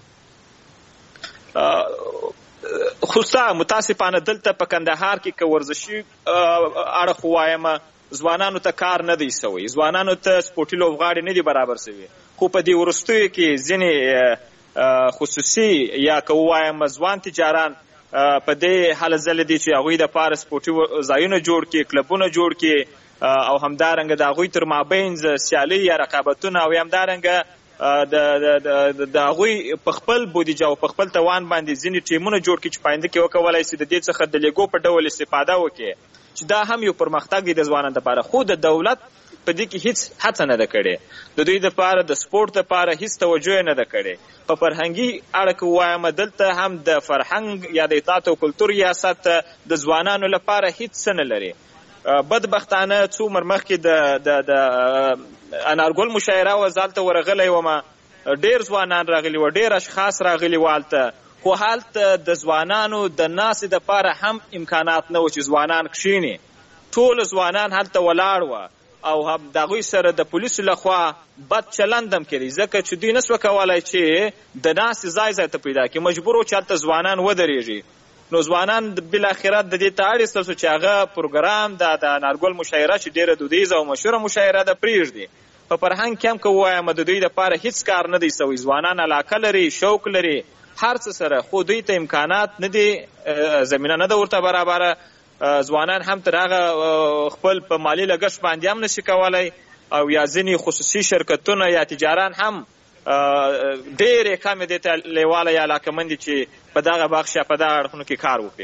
خصوصا متاسفانه دلته په کندهار کې که ورزشي اړخ ووایم ځوانانو ته کار نه دی سوی ځوانانو ته سپورټي لوبغاړي نه دي برابر سوي خو په دې وروستیو کې ځینې خصوصي یا که ووایم ځوان تجاران په دې هله ځلې دي چې هغوی دپاره سپورټي ځایونه جوړ کړي کلبونه جوړ کړي او همدارنګه د هغوی تر مابین سیالي یا رقابتونه او همدارنګه د هغوی په خپل بودیجه او په خپل توان باندې ځینې ټیمونه جوړ کړي چې په آینده کې وکولی شي د دې څخه د لیګو په ډول استفاده وکړي چې دا هم یو پرمختګ دی د ځوانانو دپاره خو د دولت په دې کې هیڅ هڅه نه ده کړې د دوی دپاره د سپورټ دپاره هیڅ توجه نه ده کړې په فرهنګي اړه کې ووایم دلته هم د فرهنګ یا د اطاعت او کلتور ریاست د ځوانانو لپاره هیڅ څه نه لري. بدبختانه څو عمر مخکې د انارګل مشاعره وه زه هلته ورغلی ومه ډېر ځوانان راغلي وه ډېر اشخاص راغلي وه هلته خو هلته د ځوانانو د ناستې دپاره هم امکانات نه و چې ځوانان کښېني ټول ځوانان هلته ولاړ وه او د هغوی سره د پولیسو لخوا بد چلند هم کړي ځکه چې دوی نسوه کولی چې د ناستې ځای ځای ته پیدا کړي مجبور و چې هلته ځوانان ودرېږي نو ځوانان بالاخره د دې ته اړ ایستل شو چې هغه پروګرام د د انارګل مشاعره چې ډېره دودیزه او مشهوره مشاعره ده پرېږدي په فرهنګ کې هم که ووایم د دوی دپاره هیڅ کار نه دی سوی ځوانان علاقه لري شوق لري هر څه سره خو دوی ته امکانات نه دي زمینه نه ده ورته برابره ځوانان هم تر هغه خپل په مالي لګښت باندې هم نشي کولی او یا ځینې خصوصي شرکتونه یا تجاران هم ډېرې کمې دې ته لیواله یا علاقمند دي چې په دغه بخش یا په دغه اړخونو کې کار وکړي.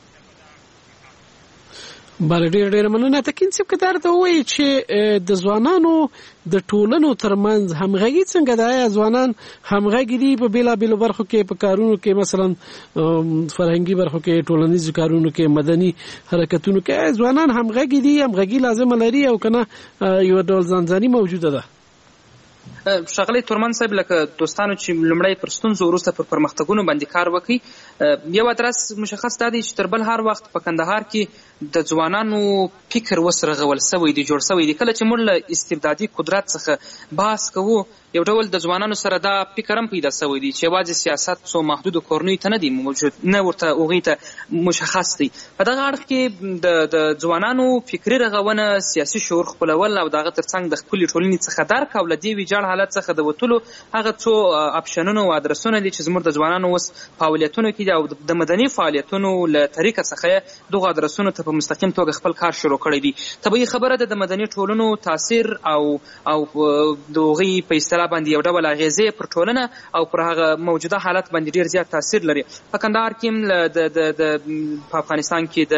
بله ډېره ډېره مننه. تکین صاحب که درته ووایي چې د ځوانانو د ټولنو ترمنځ همغږي څنګه ده آیا ځوانان همغږي دي په بېلابېلو برخو کې په کارونو کې مثلا فرهنګي برخو کې ټولنیزو کارونو کې مدني حرکتونو کې آیا ځوانان همغږي دي همغږي لازمه لري او که نه یوه ډول ځانځاني موجوده ده؟ ښاغلی تورمن صاحب لکه دوستانو چې لومړی پر ستونزو وروسته پر پرمختګونو باندې کار وکړي، یو ادرس مشخص دا دی چې تر بل هر وخت په کندهار کې د ځوانانو فکر اوس رغول سوی دی، جوړ سوی دی. کله چې موږ له استبدادي قدرت څخه بحث کوو، یو ډول د ځوانانو سره دا فکر هم پیدا سوی دی چې یوازې سیاست څو محدودو کورنیو ته نه دی موجود، نه ورته هغوی ته مشخص دی. په دغه اړخ کې د د ځوانانو فکري رغونه، سیاسي شعور خپلول او د هغه تر څنګ د خپلې ټولنې څخه درک او له دې ویجاړ حالت څخه د وتلو هغه څو اپشنونه او ادرسونه دي چې زموږ د ځوانانو اوس فعالیتونو کې دي او د مدني فعالیتونو له طریقه څخه یې دغو ادرسونو ته په مستقیم توګه خپل کار شروع کړی دی. طبیعي خبره ده د مدني ټولنو تاثیر او او د هغوی په اصطلاح باندې یو ډول اغېزې پر ټولنه او پر هغه موجوده حالت باندې ډېر زیات تاثیر لري. په کندهار کې هم د د د په افغانستان کې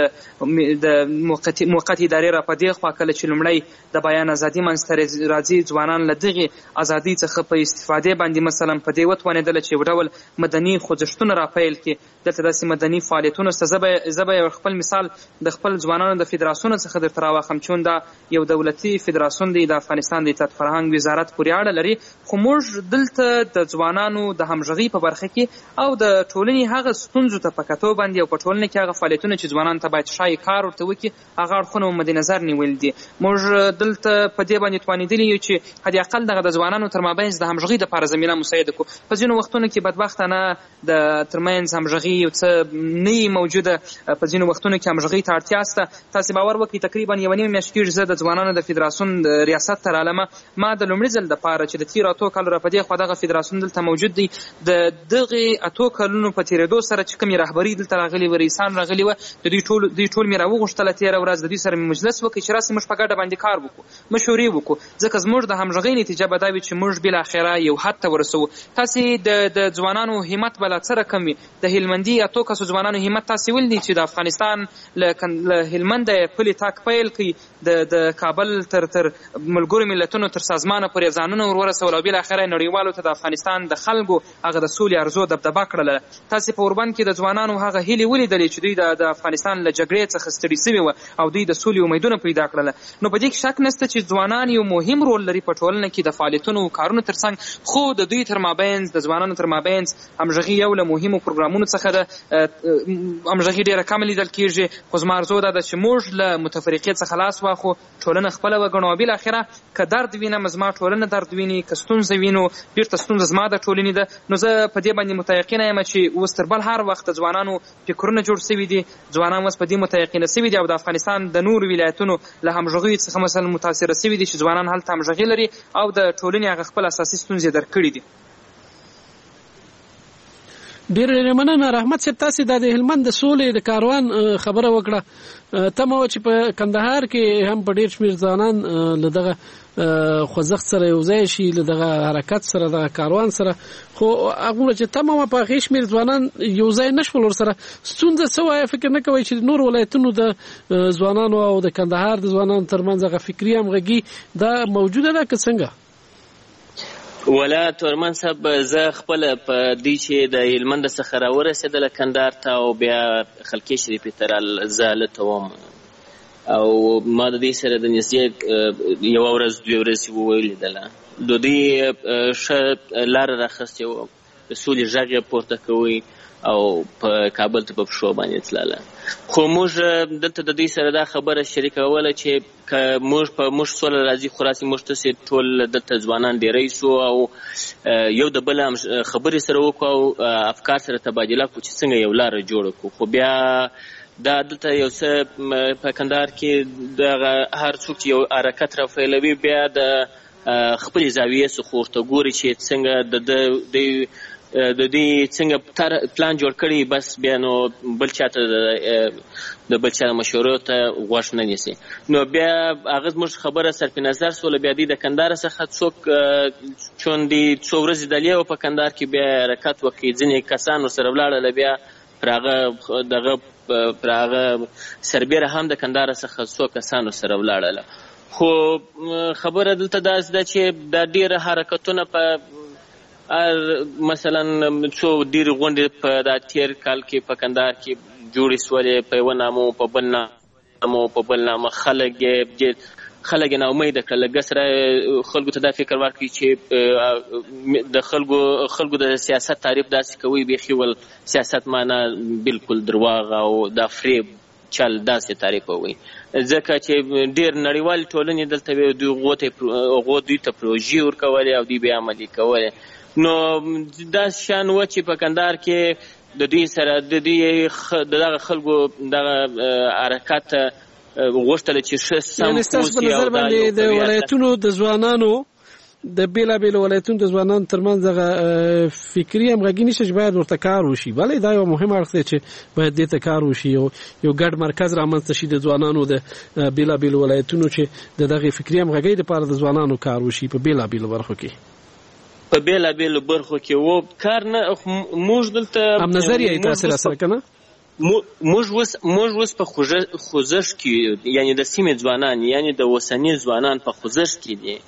د د موقتي موقتي ادارې را په دې خوا کله چې لومړی د بیان ازادي منځته راځي، ځوانان له دغې ازادۍ څخه په استفادې باندې مثلا په دې وتوانېدله چې یو ډول مدني خوځښتونه راپیل کړي. دلته داسې مدني فعالیتونو سته. زه به زه به یو خپل مثال د خپل ځوانانو د فدراسیون څخه درته راواخلم چې دا یو دولتي فدراسیون دی، د افغانستان د اطلاعات فرهنګ وزارت پورې اړه لري، خو موږ دلته د ځوانانو د همغږۍ په برخه کې او د ټولنې هغه ستونزو ته په کتو باندې او په ټولنه کې هغه فعالیتونه چې ځوانانو ته باید ښایي کار ورته وکړي، هغه اړخونه مو مد نظر نیول دي. موږ دلته په دې باندې توانېدلي یو چې حد اقل دغه د ځوانانو تر مابینځ د همغږۍ دپاره زمینه مساعده کړو. په ځینو وختونو کې بدبختانه د ترمنځ همغږي یو څه نه وي موجوده، په ځینو وختونو کې همغږۍ ته اړتیا شته. تاسې باور وکړئ تقریبا یوه نیمه میاشت کېږي زه د ځوانانو د فدراسیون د ریاست ته رالمه. ما د لومړي ځل دپاره چې د تېرو اتو کالو را په دې خوا دغه فدراسیون دلته موجود دی، د دغې اتو کلونو په تېرېدو سره چې کومې رهبري دلته راغلې وه، رئیسان راغلي وه، د دوی ټول دوی ټول مې راوغوښتله تېره ورځ د دوی سره مې مجلس وکړئ چې راسئ موږ په ګډه باندې کار وکړو، مشورې وکړو، ځکه زموږ د همغږۍ نتیجه به دا وي چې موږ بالاخره یو حد ته ورسوو. تاسې د د ځوانانو همت به لا څه رقم وي؟ د هلمندي اتو کسو ځوانانو همت تاسې ولیدئ چې د افغانستان له هلمنده یې پلې تاک پیل کړي، د د کابل تر تر ملګرو ملتونو تر سازمانه پورې ځانونه ور ورسول او بالاخره یې نړیوالو ته د افغانستان د خلکو هغه د سولې ارزو دبدبه کړله. تاسې په اوربند کې د ځوانانو هغه هیلې ولیدلې چې دوی د افغانستان له جګړې څخه ستړي سوي وه او دوی د سولې امیدونه پیدا کړله. نو په دې کې شک نشته چې ځوانان یو مهم رول لري په ټولنه کې د فعالیتونو او کارونو تر څنګ، خو د دوی تر مابینځ د ځوانانو تر مابینځ همغږي یو له مهمو پروګرامونو څخه ده. همغږي ډېره کمه لیدل کېږي، خو زما ارزو دا ده چې موږ له متفرقې څخه لاس واخلو، ټولنه خپله وګڼو او بالاخره که درد وینم زما ټولنه درد ویني، که ستونزه وینو بېرته ستونزه زما د ټولنې ده. نو زه په دې باندې متیقنه یم چې اوس تر بل هر وخت د ځوانانو فکرونه جوړ سوي دي، ځوانان اوس په دې متیقنه سوي دي او د افغانستان د نورو ولایتونو له همغږیو څخه مثلا متاثره سوي دي چې ځوانان هلته همغږي لري او د ټولنې هغه خپل اساسي ستونزې درک کړي دي. ډېر مننه رحمت صاحب، تاسې د هلمند د سولې د کاروان خبره وکړه. تمه وه چې په کندهار کې هم په ډېر شمېر ځوانان له دغه خوځښت سره یو ځای شي، له دغه حرکت سره، دغه کاروان سره، خو هغومره چې تمه وه په هغې شمېر ځوانان یو ځای نه شول ورسره. ستونزه څه وایه؟ فکر نه کوئ چې د نورو ولایتونو د ځوانانو او د کندهار د ځوانانو ترمنځ هغه فکري همغږي دا موجوده ده که څنګه؟ ولا تورمن صاحب، زه خپله په دې چې د هلمند څخه راورسېدله کندهار ته او بیا خلقې شریفې ته رال زه هلته وم او ما د دې سره د نږدې یوه ورځ دوې ورځې ولیدله. د دوی ښه لاره راخیستې وه، د سولې غږ یې پورته کوئ او په کابل ته په پښو باندې تلله. خو موږ دلته د دوی سره دا خبره شریکوله چې که موږ په موږ سوله راځي، خو راسې موږ تاسې ټول دلته ځوانان ډېری سو او یو د بل خبرې سره وکړو او افکار سره تبادله کړو چې څنګه یو لاره جوړه کړو. خو بیا دا دلته یو څه په کندهار کې دغه هر څوک چې یو حرکت راپیلوي بیا د خپلې زاویې څخه ورته ګوري چې څنګه د دوی د دې څنګه پلان جوړ کړي، بس بیا نو بل چاته د بل چا مشورو ته غوږ نه نیسي. نو بیا هغه زموږ خبره صرف نظر سوله، بیا دوی د کندهار څخه څوک چون دي څو ورځې دلې و په کندهار کې بیا حرکت وکړي، ځینې کسان ورسره ولاړله، بیا پر هغه دغه پر هغه سربیره هم د کندهار څخه څو کسان ورسره ولاړله. خو خبره دلته داسې ده چې دا ډېره حرکتونه په مثلا څو ډېرې غونډې په دا تېر کال کې په کندهار کې جوړې سولې، په یوه نامه په بل نامه په بل نامه خلک یې خلک یې ناامیده کړل. لږ سره خلکو ته دا فکر ورکړي چې د خلکو خلکو د سیاست تعریف داسې کوي بیخي ول سیاست معنا بالکل درواغ او دا فریب چل داسې تعریف وي، ځکه چې ډېر نړیوال ټولنې دلته وي هغو دوی ته پروژې ورکولې او دوی به عملي کولې. نو داسې شان و چې په کندهار کې د دوی سره د دوی دغه خلکو دغه حرکت غوښتل چې ښه سم اوسي او دا د ولایتونو د ځوانانو د بېلابېلو ولایتونو د ځوانانو ترمنځ دغه فکري همغږي نشته چې باید ورته کار وشي. بلې دا یو مهم اړخ دی چې باید دې ته کار وشي، یو یو ګډ مرکز رامنځته شي د ځوانانو د بېلابېلو ولایتونو چې د دغې فکري همغږۍ دپاره د ځوانانو کار وشي په بېلابېلو برخو کې. په بېلابېلو برخو کې و کار نه موږ دلته هم نظر یې تاثیر اثر کنه موږ اوس موږ اوس په خوځښت کې یعنی د سیمې ځوانان یعنی د اوسني ځوانان په خوځښت کې دي.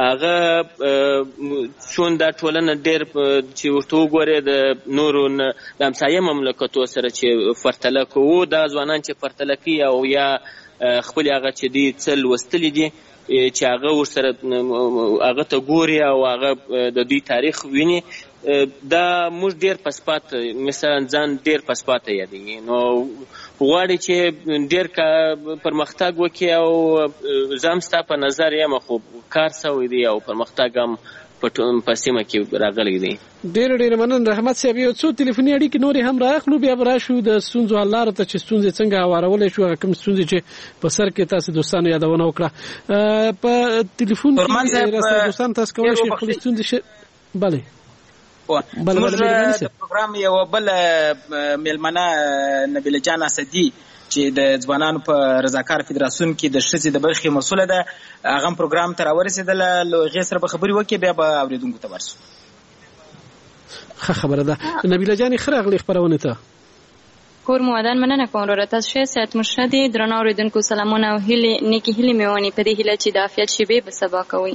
هغه چون دا ټولنه ډېر چې ورته وګورې د نورو د همسایه مملکتو سره چې پرتله کوو، دا ځوانان چې پرتله کوي او یا خپل هغه چې دي څه لوستلي دي چې هغه ورسره هغه ته ګوري او هغه د دوی تاریخ ویني، دا موږ ډېر پسپاته مثلا ځان ډېر پسپاته یادوي. نو غواړي چې ډېر پرمختګ وکړي او زه هم ستا په نظر یم خو کار سوی دی او پرمختګ هم په سیمه کې راغلی دی. ډېر ډېر مننه رحمت صاحب. یو څو تلیفوني اړیکې نورې هم رااخلو، بیا به راشو د ستونزو حل لارو ته چې ستونزې څنګه هوارولی شو، هغه کوم ستونزې چې په سر کې تاسو دوستانو یادونه وکړه. په تلیفون کې راسره دوستان تاسو کولی شئ خپلې ستونزې بلې زموږ د پروګرام یوه بله میلمنه نبیله جان اسدي چې د ځوانانو په رضاکار فدراسیون کې د ښځې د برخې مسؤله ده، هغه هم پروګرام ته راورسېدله. له هغې سره به خبرې وکړي، بیا به اورېدونکو ته ورسو. ښه خبره ده. نبیله جانې ښه راغلې خپرونې ته. کور مو ودان مننه کوم وروره. تاسو ښه صحت مو ښه دی؟ درنو اورېدونکو سلامونه او هیلې نیکې هیلې مې ونې په دې هیله چې د عافیت شېبې به سبا کوئ.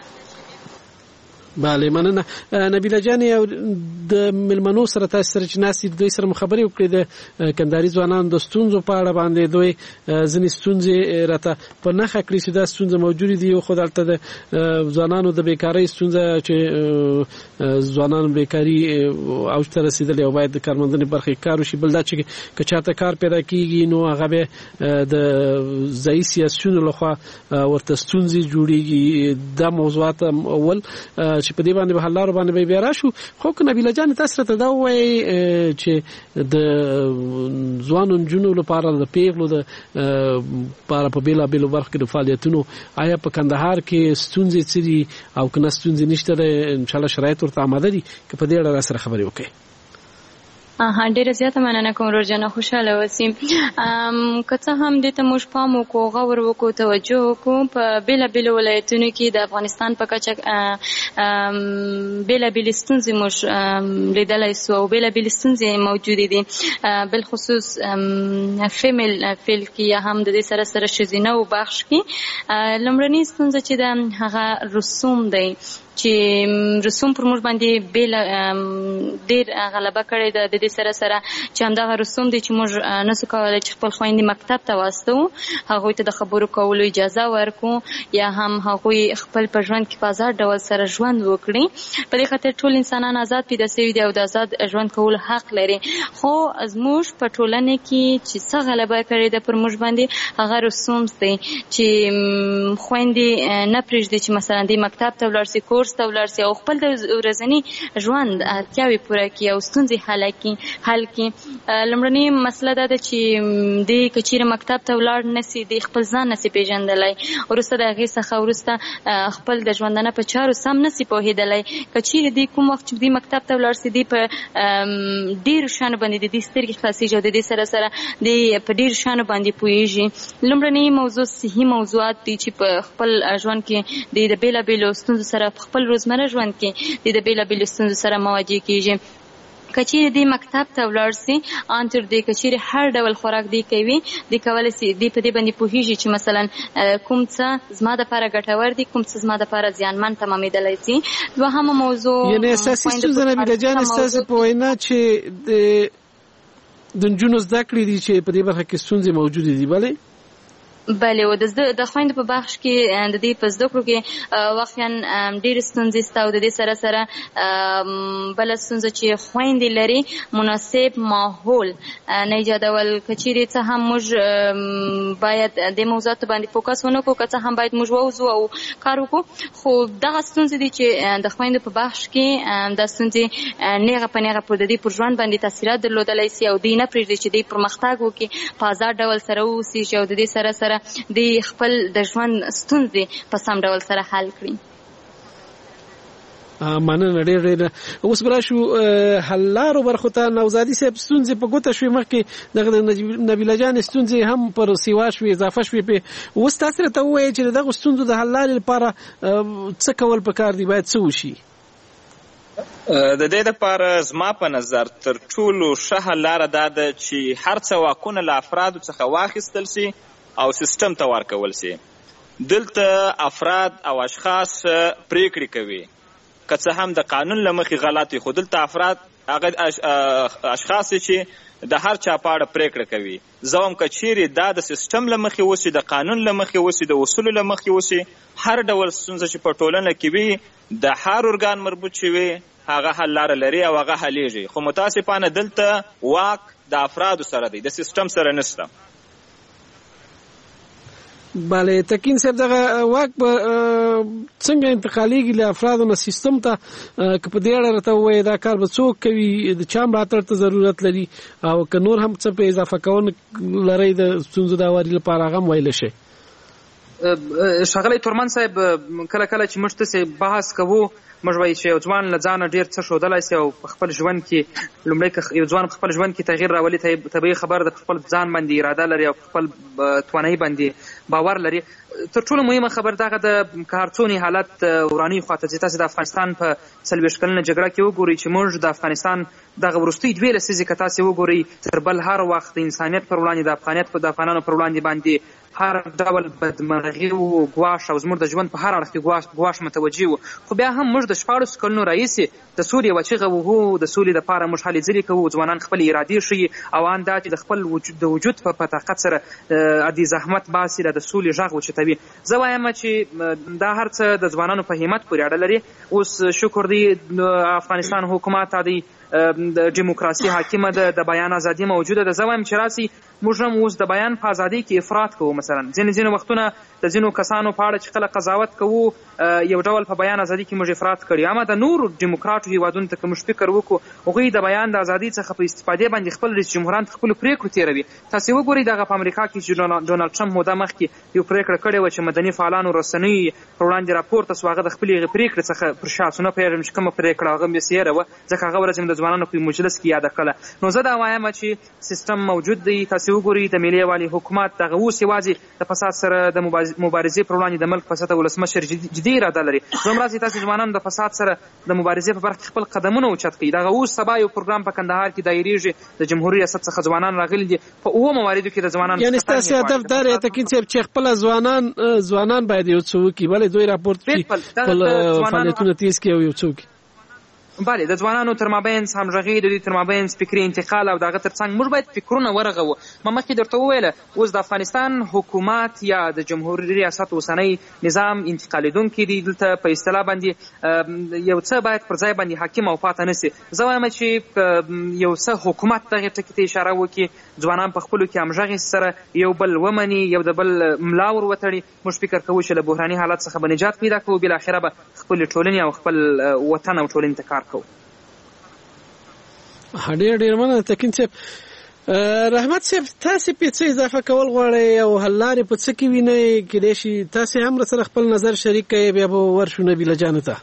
بله مننه نبیله جانې. او د مېلمنو سره تاسو سره چې ناست دي دوی سره مو خبرې وکړې د کندهاري ځوانانو د ستونزو په اړه باندې. دوی ځینې ستونزې راته په نښه کړي چې دا ستونزې موجودې دي. خو دلته د ځوانانو د بیکارۍ ستونزه چې ځوانانو بیکاري اوج ته رسېدلې او باید د کارموندنې برخې کار وشي. بل دا چې که چاته کار پیدا کېږي نو هغه بیا د ځایي سیاسیونو لخوا ورته ستونزې جوړېږي. دا موضوعات اول چې په دې باندې به حل لارو باندې به بیا راشو. خو که نبیله جان تاسو ته دا ووایي چې د ځوانو نجونو لپاره د پیغلو د لپاره په بېلابېلو برخو کې د فعالیتونو آیا په کندهار کې ستونزې څه دي او که نه ستونزې نشته دی انشاءالله شرایط ورته آماده دي، که په دې اړه راسره خبرې وکړئ. ها ډیره زیاته مننه کوم ورجنه خوشاله وسیم. که څه هم دې ته موږ پام وکړو، غور وکړو، توجه وکړو، په بېلابېلو ولایتونو کې د افغانستان په کچه بېلابېلې ستونزې موږ لیدلی سو او بېلابېلې ستونزې موجودې دي. بالخصوص فیمیل فیلډ کې یا هم د دې سره سره ښځینه بخش کې لومړنۍ ستونزه چې ده هغه رسوم دی چې رسوم پر موږ باندې بیل ډېر غلبه کړې ده. د دې سره سره چې همدغه رسوم دی چې موږ نسو کولی چې خپل خویندې مکتب ته واستوو، هغوی ته د خبرو کولو اجازه ورکړو یا هم هغوی خپل په ژوند کې په ازاد ډول سره ژوند وکړي. په دې خاطر ټول انسانان آزاد پیدا شوي دي او د آزاد ژوند کولو حق لري. خو زموږ په ټولنه کې چې څه غلبه کړې ده پر موږ باندې هغه رسوم دی چې خویندې نه پرېږدي چې مثلا دې مکتب ته ولاړ شي، کورس ته ولاړ شي او خپل د ورځني ژوند اړتیاوې پوره کړي او ستونزې حل کړي حل کړي. لومړنۍ مسله دا ده چې دې که چیرې مکتب ته ولاړ نه شي، دې خپل ځان نه شي پېژندلی، وروسته د هغې څخه وروسته خپل د ژوندانه په چارو سم نه شي پوهېدلی. که چیرې دې کوم وخت چې دې مکتب ته ولاړ شي، دې په ډېرو شیانو باندې د دې سترګې خلاصېږي او د دې سره سره دې په ډېرو شیانو باندې پوهېږي. لومړنۍ موضوع صحي موضوعات دي چې په خپل ژوند کې د د بېلابېلو ستونزو سره په خپل روزمره ژوند کې د بېلابېلو ستونزو سره مواجه کېږي. که چیرې دې مکتب ته ولاړ شي، ان تر دې که چیرې هر ډول خوراک دې کوي، دې کولی شي دې په دې باندې پوهېږي چې مثلا کوم څه زما دپاره ګټور دي، کوم څه زما دپاره زیانمن تمامېدلی شي. دوهمه موضوع یعنې اساسي ستونزه نبیله جان ستاسو په وینا چې د د نجونو زده کړې دي چې په دې برخه کې ستونزې موجودې دي. بلې بله او د خویندو په بخش کې د دې په زده کړو کې واقعا ډېرې ستونزې شته او د دې سره سره بله ستونزه چې خویندې لري مناسب ماحول نه ایجادول که چیرې څه هم موږ باید د موضوعاتو باندې فوکس ونه کړو که څه هم باید موږ ووځو او کار وکړو خو دغه ستونزې دي چې د خویندو په بخش کې دا ستونزې نیغه په نیغه پر د دې پر ژوند باندې تاثیرات درلودلی سي او دوی نه پرېږدي چې دوی پرمختګ وکړي په آزاد ډول سره واوسي چې او د دې سره سره د خپل د ژوند ستونزې په سم ډول سره حل کړي. مننه ډېر ډېر. اوس به راشو حل لارو برخو ته. نوزادي صاحب ستونزې په ګوته شوې مخکې دغه د نبیله جانې ستونزې هم پر سیوا شوې اضافه شوې پې. اوس تاسو راته ووایئ چې د دغو ستونزو د حل لارې لپاره څه کول پکار دي، باید څه وشي؟ د دې دپاره زما په نظر تر ټولو ښه حل لاره دا ده چې هر څه واکونه له افرادو څخه واخیستل سي او سیستم ته ورکول سي. دلته افراد او اشخاص پریکړې کوي که څه هم د قانون له مخې غلط وي، خو دلته افراد هغه اشخاص چې د هر چا په اړه پریکړه کوي. زه وایم که چیرې دا د سیستم له مخې وسي، د قانون له مخې وسي، د اصولو له مخې وسي، هر ډول ستونزه چې په ټولنه کې وي د هر ارګان مربوط چې وي هغه حل لاره لري او هغه حلیږي. خو متاسفانه دلته واک د افرادو سره دی، د سیستم سره نشته. بله تکین صاحب دغه واک به څنګه انتقالیږي له افرادو نه سیستم ته؟ که په دې اړه راته ووایې دا کار به څوک کوي، د چا ملاتړ ته ضرورت لري، او که نور هم څه په اضافه کونه لرئ د ستونزو د هواري لپاره هغه هم ویلی شئ. ښاغلی تورمن صاحب کله کله چې موږ تاسې بحث کوو موږ وایي چې یو ځوان له ځانه ډېر څه ښودلی سي او په خپل ژوند کې لومړی که یو ځوان په خپل ژوند کې تغییر راولي طبیعي خبره ده په خپل ځان باندې اراده لري او په خپل توانایي باندې باور لري. تر ټولو مهمه خبر دغه د که هر څونې حالت وراني خواته ځي. تاسې د افغانستان په څلوېښت کلنه جګړه کې وګورئ چې موږ د افغانستان دغه وروستۍ دوې لسیزې که تاسې وګورئ تر بل هر وخت د انسانیت پر وړاندې د افغانیت د افغانانو پر وړاندې باندې هر ډول بدمرغي و ګواښ او زموږ د ژوند په هر اړخ کې ګواښ متوجه وو. خو بیا هم موږ د شپاړسو کلونو راهیسې د سولې یوه چیغه وهو، د سولې دپاره موږ هلې ځلې کوو، ځوانان خپلې ارادې ښیي او ان دا چې د خپل د وجود په طاقت سره ادي زحمت باسي د سولې غږ اوچتوي. زه وایم چې دا هر څه د ځوانانو په همت پورې اړه لري. اوس شکر دی افغانستان حکومت دی د ډیموکراسي حاکمه ده، د بیان ازادي موجوده ده. زه وایم چې راسي موږ هم اوس د بیان په ازادۍ کې افراط کوو. مثلا ځینې ځینې وختونه د ځینو کسانو په اړه چې کله قضاوت کوو یو ډول په بیان ازادي کې موږ افراط کړي. اما د نورو ډیموکراټو هیوادونو ته که موږ فکر وکړو هغوی د بیان د ازادۍ څخه په استفادې باندې خپل رئیس جمهوران په خپلو پرېکړو تېروي. تاسې وګورئ دغه په امریکا کې چې ډونالډ ټرمپ موده مخکې یو پرېکړه کړې وه چې مدني فعالانو رسنیو پر وړاندې راپورته سو، هغه د خپلې هغې پرېکړې څخه پر شا سو. نه پوهېږم چې کومه پرېکړه هغه بې سیره وه ځکه هغه ورځ مې د ځوانانو په مجلس کې یاده کړله. نو زه دا وایم چې سیستم موجود دی. تاسې وګورئ د ملي یووالي حکومت دغه اوس یوازې د فساد سره د مبارزې پر وړاندې د ملک په سطحه ولسمشر جدي اراده لري. زه هم راسې تاسې ځوانان د فساد سره د مبارزې په برخه کې خپل قدمونه اوچت کړي. دغه اوس سبا یو پروګرام په کندهار کې دایریږي، د جمهوري ریاست څخه ځوانان راغلي دي. په اووه مواردو کې د ځوانانو یعنې ستاسې هدف دا دی تکین صاحب چې خپله ځوانان ځوانان باید یو څه وکړي، بلې دوی راپورټ کړي، خپل فعالیتونه تیز کړي او یو څه وکړي. بله د ځوانانو تر مابینځ همغږي، د دوی تر مابینځ فکري انتقال او د هغه تر څنګ موږ باید فکرونه ورغوو. ما مخکې درته وویله اوس د افغانستان حکومت یا د جمهوري ریاست اوسنی نظام انتقالېدونکی دی. دلته په اصطلاح باندې یو څه باید پر ځای باندې حاکم او پاته نه سي. زه وایم چې یو څه حکومت دغې ټکي ته اشاره وکړي، ځوانان په خپلو کې همغږي سره یو بل ومني، یو د بل ملا ور وتړي. موږ فکر کوو چې له بحراني حالت څخه به نجات پیدا کوو، بالاخره به خپلې ټولنې او خپل وطن او ټولنې ته کار کوو. ډېر ډېر مننه تکین صاحب. رحمت صاحب تاسې پې څه اضافه کول غواړئ او حل لارې په څه کې وینئ؟ کیدای شي تاسې هم راسره خپل نظر شریک کړئ، بیا به ورشو نبیله جانې ته.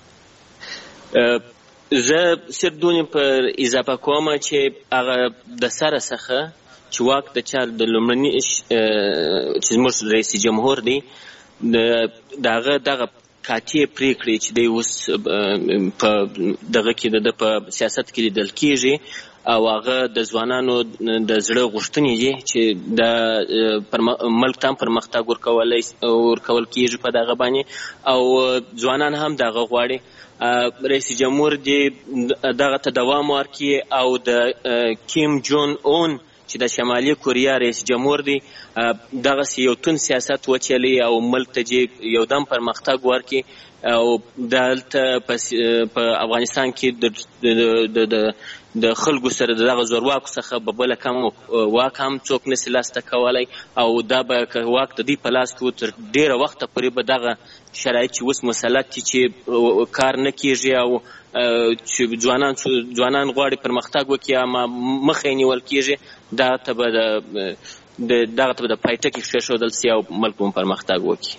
زه صرف دونې پر اضافه کوم چې هغه د سره څخه چې واک د چا د لومړني چې زموږ رئیس جمهور دی د هغه دغه قاطع پریکړې چې دی اوس په دغه کې د په سیاست کې لیدل کېږي او هغه د ځوانانو د زړه غوښتنې دي چې د ملک ته هم پرمختګ ورکول کېږي په دغه باندې او ځوانان هم دغه غواړي. رئیس جمهور دې دغه ته دوام ورکړي او د کیم جون اون چې د شمالي کوریا رئیس جمهور دی دغسې یو توند سیاست وچلي او ملک ته چې یو دم پرمختګ ورکړي او دلته په افغانستان کې د د خلکو سره دغه زورواکو څخه به بله کم واک هم څوک نسي لاسته کولی او دا به که واک د دوی په لاس کې و تر ډېره وخته پورې به دغه شرایط چې اوس مسلط دي چې کار نه کېږي او چې ځوانان ځوانان غواړي پرمختګ وکړي اما مخه یې نیول کېږي دغه ته به د دغه ته به د پای ټکي کېښودل سي او ملک به پرمختګ وکړي.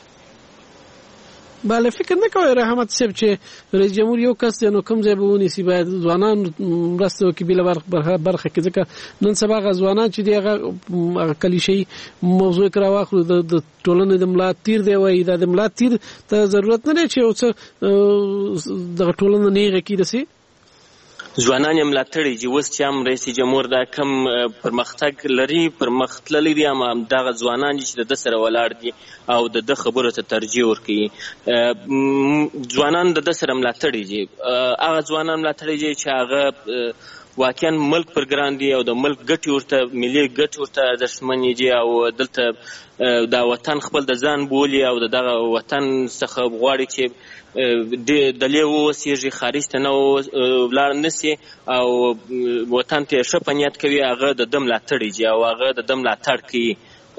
بله فکر نه کوئ رحمت صاحب چې رئیس جمهور یو کس دی نو کوم ځای به ونیسي باید ځوانان مرسته وکړي بېله برخه کې ځکه نن سبا هغه ځوانان چې دی هغه کلیشه‌ایي موضوع یې راواخلو د ټولنې د ملا تیر دی وایي دا د ملا تیر ته ضرورت نه دی چې یو څه دغه ټولنه نیغه کړي داسې ځوانان یې ملاتړي چې اوس چې هم رئیس جمهور دا کم پرمختګ لري پرمخ تللی دي اما دغه ځوانان دي چې د ده سره ولاړ دي او د ده خبرو ته ترجیح ورکوي. ځوانان د ده سره ملاتړي دي هغه ځوانان ملاتړي دي چې هغه واقعا ملک پر ګران دي او د ملک ګټې ورته ملي ګټې ورته ارزښتمنې دي او دلته دا وطن خپل د ځان بولي او د دغه وطن څخه غواړي چې دلې واوسېږي خارج ته نه ولاړ نه سي او وطن ته یې ښه په نیت کوي هغه د ده ملاتړي دي او هغه د ده ملاتړ کوي.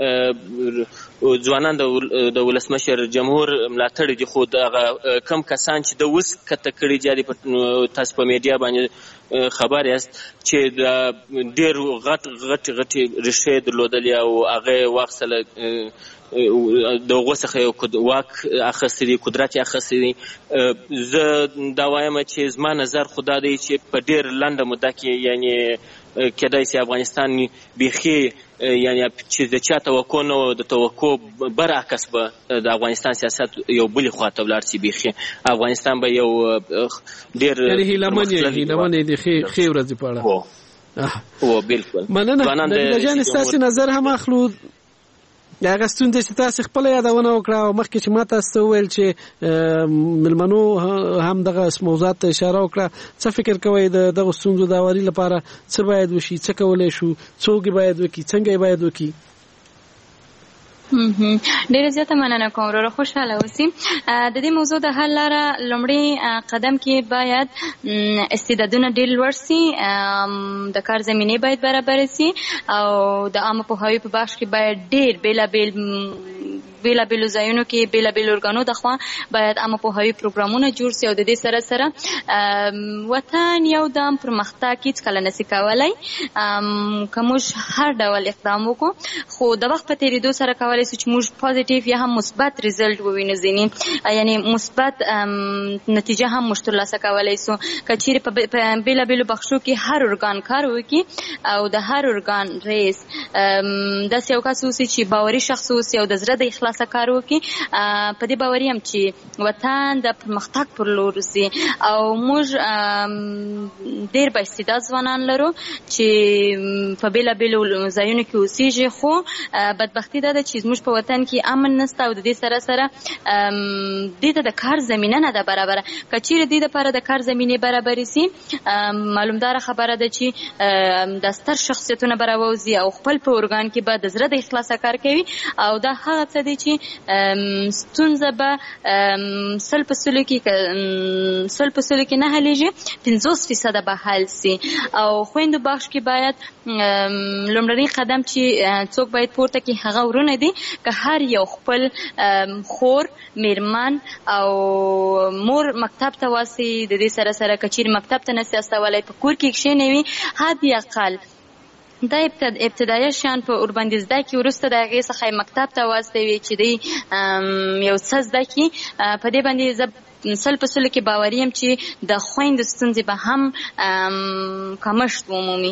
ځوانان د ولسمشر جمهور ملاتړي دي خو دغه کم کسان چې د اوس کته کړي دي تاسو په میډیا باندې خبر یاست چې د ډېر غټ غټ غټې ریښې درلودلې او هغه یې واخیستله د هغو څخه یو واک اخیستی دی قدرت یې اخیستی دی. زه دا وایم چې زما نظر خو دا دی چې په ډېر لنډه موده کې یعنې کېدای سي افغانستان بیخي یعنې چې د چا توقع نه و د توقع برعکس به د افغانستان سیاست یو بلې خوا ته ولاړ سي بیخي افغانستان به یو ډېر یعنې هیلهمن یې هیلهمن یې د ښې ورځې په اړه هو بلکل مننه. د جانې ستاسې نظر هم اخلو هغه ستونزه چې تاسو خپل یادونه وکړه او مخکې چې ما تاسو وویل چې ملمنو هم دغه موضوعات ته اشاره وکړه څه فکر کوئ د دغه ستونزو د هواري لپاره څه باید وشي څه کولی شو څوک باید وکړي څنګه یې باید وکړي؟ ډیره زیاته مننه کوم وروره خوشحاله اوسئ. د دې موضوع د حل لاره لومړی قدم کې باید استعدادونه ډېر لوړ سي د کار زمینې باید برابر سي او د عامه پوهاوي په بخش کې باید ډېر بېلابېل بېلابېلو ځایونو کې بېلابېلو ارګانو د خوا باید عامه پوهاوي پروګرامونه جوړ سي او د دې سره سره وطن یو دم پرمختګ هېڅکله نسي کولی که موږ هر ډول اقدام وکړو خو د وخت په تېرېدو سره کولی سو چې موږ پازیټیو یا هم مثبت ریزلټ ووینو ځینې یعنې مثبت نتیجه هم موږ ترلاسه کولی سو که چیرې په بېلابېلو بخشو کې هر ارګان کار وکړي او د هر ارګان رئیس داسې یو کس اوسي چې باوري شخص اوسي او د زړه د اخلاص کار وکړي په دې باوري یم چې وطن د پرمختګ پر لور ځي او موږ ډېر با استعداد ځوانان لرو چې په بېلابېلو ځایونو کې اوسېږي خو بدبختي دا ده چې زموږ په وطن کې امن نشته او د دې سره سره دې ته د کار زمینه نه ده برابره. که چیرې دې دپاره د کار زمینې برابرې سي معلومداره خبره ده چې د ستر شخصیتونه به راووځي او خپل په ارګان کې به د زړه د اخلاصه کار کوي او دا هغه څه دی چې ستونزه به سل په سلو کې سل په سلو کې نه حلېږي پنځوس فیصده به حل سي او خویندو بخش کې باید لومړنی قدم چې څوک باید پورته کړي هغه ورونه دي که هر یو خپل خور میرمن او مور مکتب ته واسي د دې سره سره که چیرې مکتب ته نسي استولی په کور کې کښېنوي حد اقل دا ابتدایي شیان په ورباندې زده کړي وروسته د هغې څخه مکتب ته واستوي چې دی یو څه زده کړي په دې باندې زه سل په سلو کې باوري یم چې د خویندو ستونزې به هم کمښت ومومي.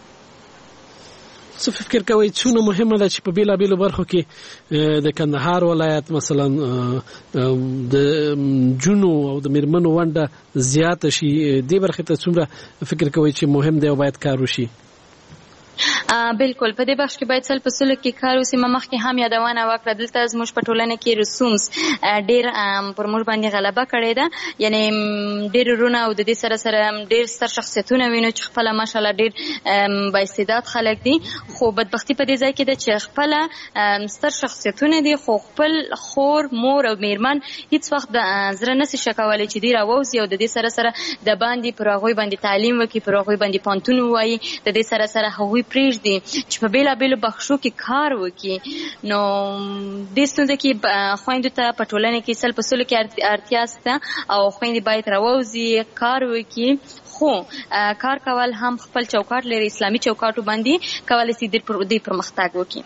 څه فکر کوئ څونه مهمه ده چې په بېلابېلو برخو کې د کندهار ولایت مثلا د جونو او د میرمنو ونډه زیاته شي دې برخې ته څومره فکر کوئ چې مهم دی او باید کار وشي؟ بالکل په دې بخش کې باید سل په سلو کې کار وسي. ما مخکې هم یادونه وکړه دلته زموږ په ټولنه کې رسومس ډېر پر موږ باندې غلبه کړې ده، یعنې ډېر وروڼه او د دې سره سره ډېر ستر شخصیتونه وینو چې خپله ماشاءالله ډېر بااستعداد خلک دي، خو بدبختي په دې ځای کې ده چې خپله ستر شخصیتونه دي خو خپل خور مور او میرمن هیڅ وخت د زړه نسي ښه کولی چې دوی راووځي او د دې سره سره د باندې پر هغوی باندې تعلیم وکړي، پر هغوی باندې پوهنتون ووایي، د دې سره سره هغوی پرېږدي چې په بېلابېلو بخشو کې کار وکړي. نو دې ستونزه کې خویندو ته په ټولنه کې سل په سلو کې اړتیا شته او خویندې باید راووځي کار وکړي، خو کار کول هم خپل چوکاټ لري، اسلامي چوکاټو باندې کولی شي دوی پرمختګ وکړي.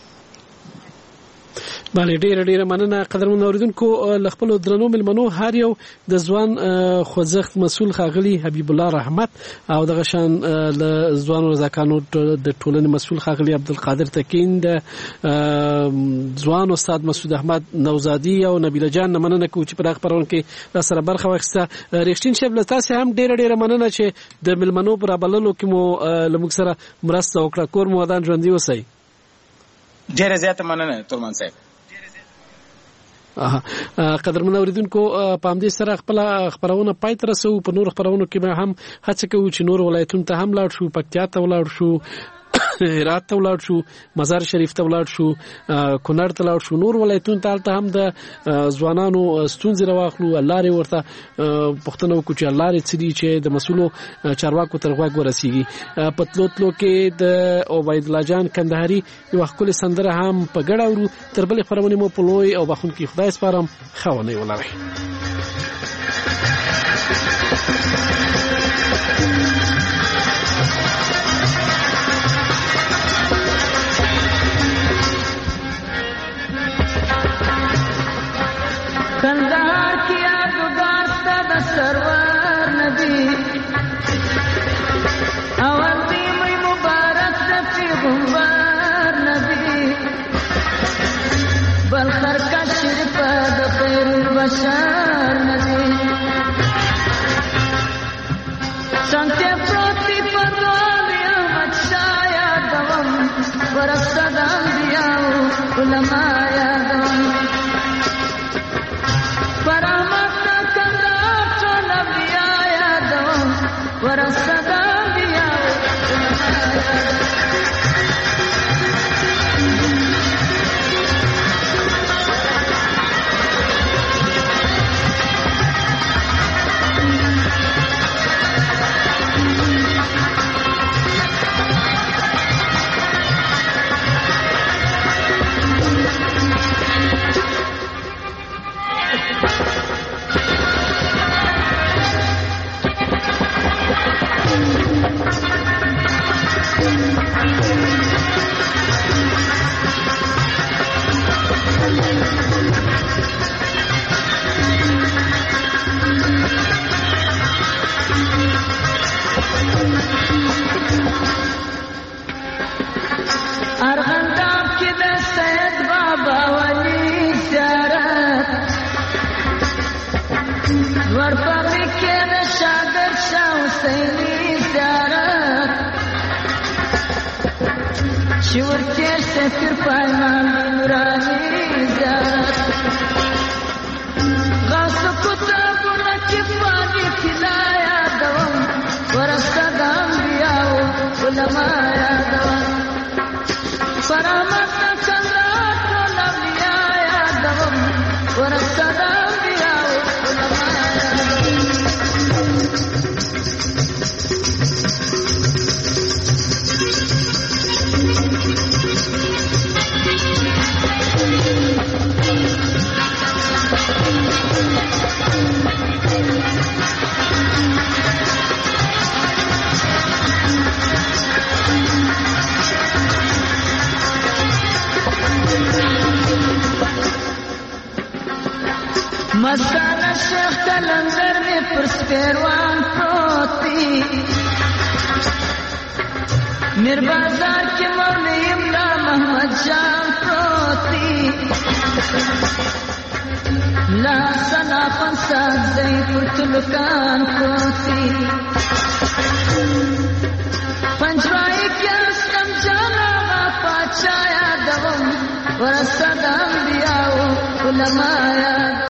بله ډیره ډیره مننه قدرمن اوریدونکو. له خپلو درنو مېلمنو هر یو د ځوان خوځښت مسؤل ښاغلي حبیب الله رحمت او دغه شان له ځوانو رضاکانو د ټولنې مسؤل ښاغلي عبدالقادر تکین، د ځوان استاد مسعود احمد نوزادي او نبیله جان نه مننه کوو چې په دغه خپرونه کې راسره برخه واخیسته. رښتین صاحب له تاسې هم ډیره ډیره مننه چې د مېلمنو په رابللو کې مو له موږ سره مرسته وکړه. کور مو ودان ژوندي اوسئ. ډیره زیاته مننه تورمان صاحب. قدرمن اوریدونکو په همدې سره خپل خبرونه پای ته رسو. په نور خبرونو کې به هم هڅه کوو چې نور ولایتونو ته هم لاړ شو، پکتیا ته ولاړ شو، هرات ته ولاړ شو، مزار شریف ته ولاړ شو، کونړ ته ولاړ شو، نور ولایتونو ته هم د ځوانانو ستونزې راواخلو، لارې ورته پوښتنه وکړو چې لارې څه دي چې د مسؤلو چارواکو تر غوږ ورسیږي. په تلو تلو کې د عبیدالله جان کندهاري یوه ښکلې سندره هم په ګډه اورو. تر بلې خپرونې مو په لوی او بخښونکي خدای سپارم. ښه ونې ولرئ. کندهار کی یادگار ستا د سرور نبی اول دی می مبارک د پیغمبر نبی بلخر کا شرف د خیر البشر نبی سنتے پروتی پروی احمد شاہ یادوم ورسد انبیاء علماء یادوم فرامت کندہ چون بیا یادوم ورسد انبیاء علماء یادوم شور چیر سے پھر پائمان نورانی زیارت غاص کتاب نکف پانی کھلایا دوم ورسد انبیاء علماء دوم فرامت نکلات علماء دوم ورسد انبیاء علماء دوم مستانه شیخ کلندر میں پرسپیروان پروتی میر بازار کے مولی املا محمد جان پروتی لا سنا پنساد زی پرتلکان پروتی پنجوائی کیا بچا یادوم ورسره د انبیاو علما یاد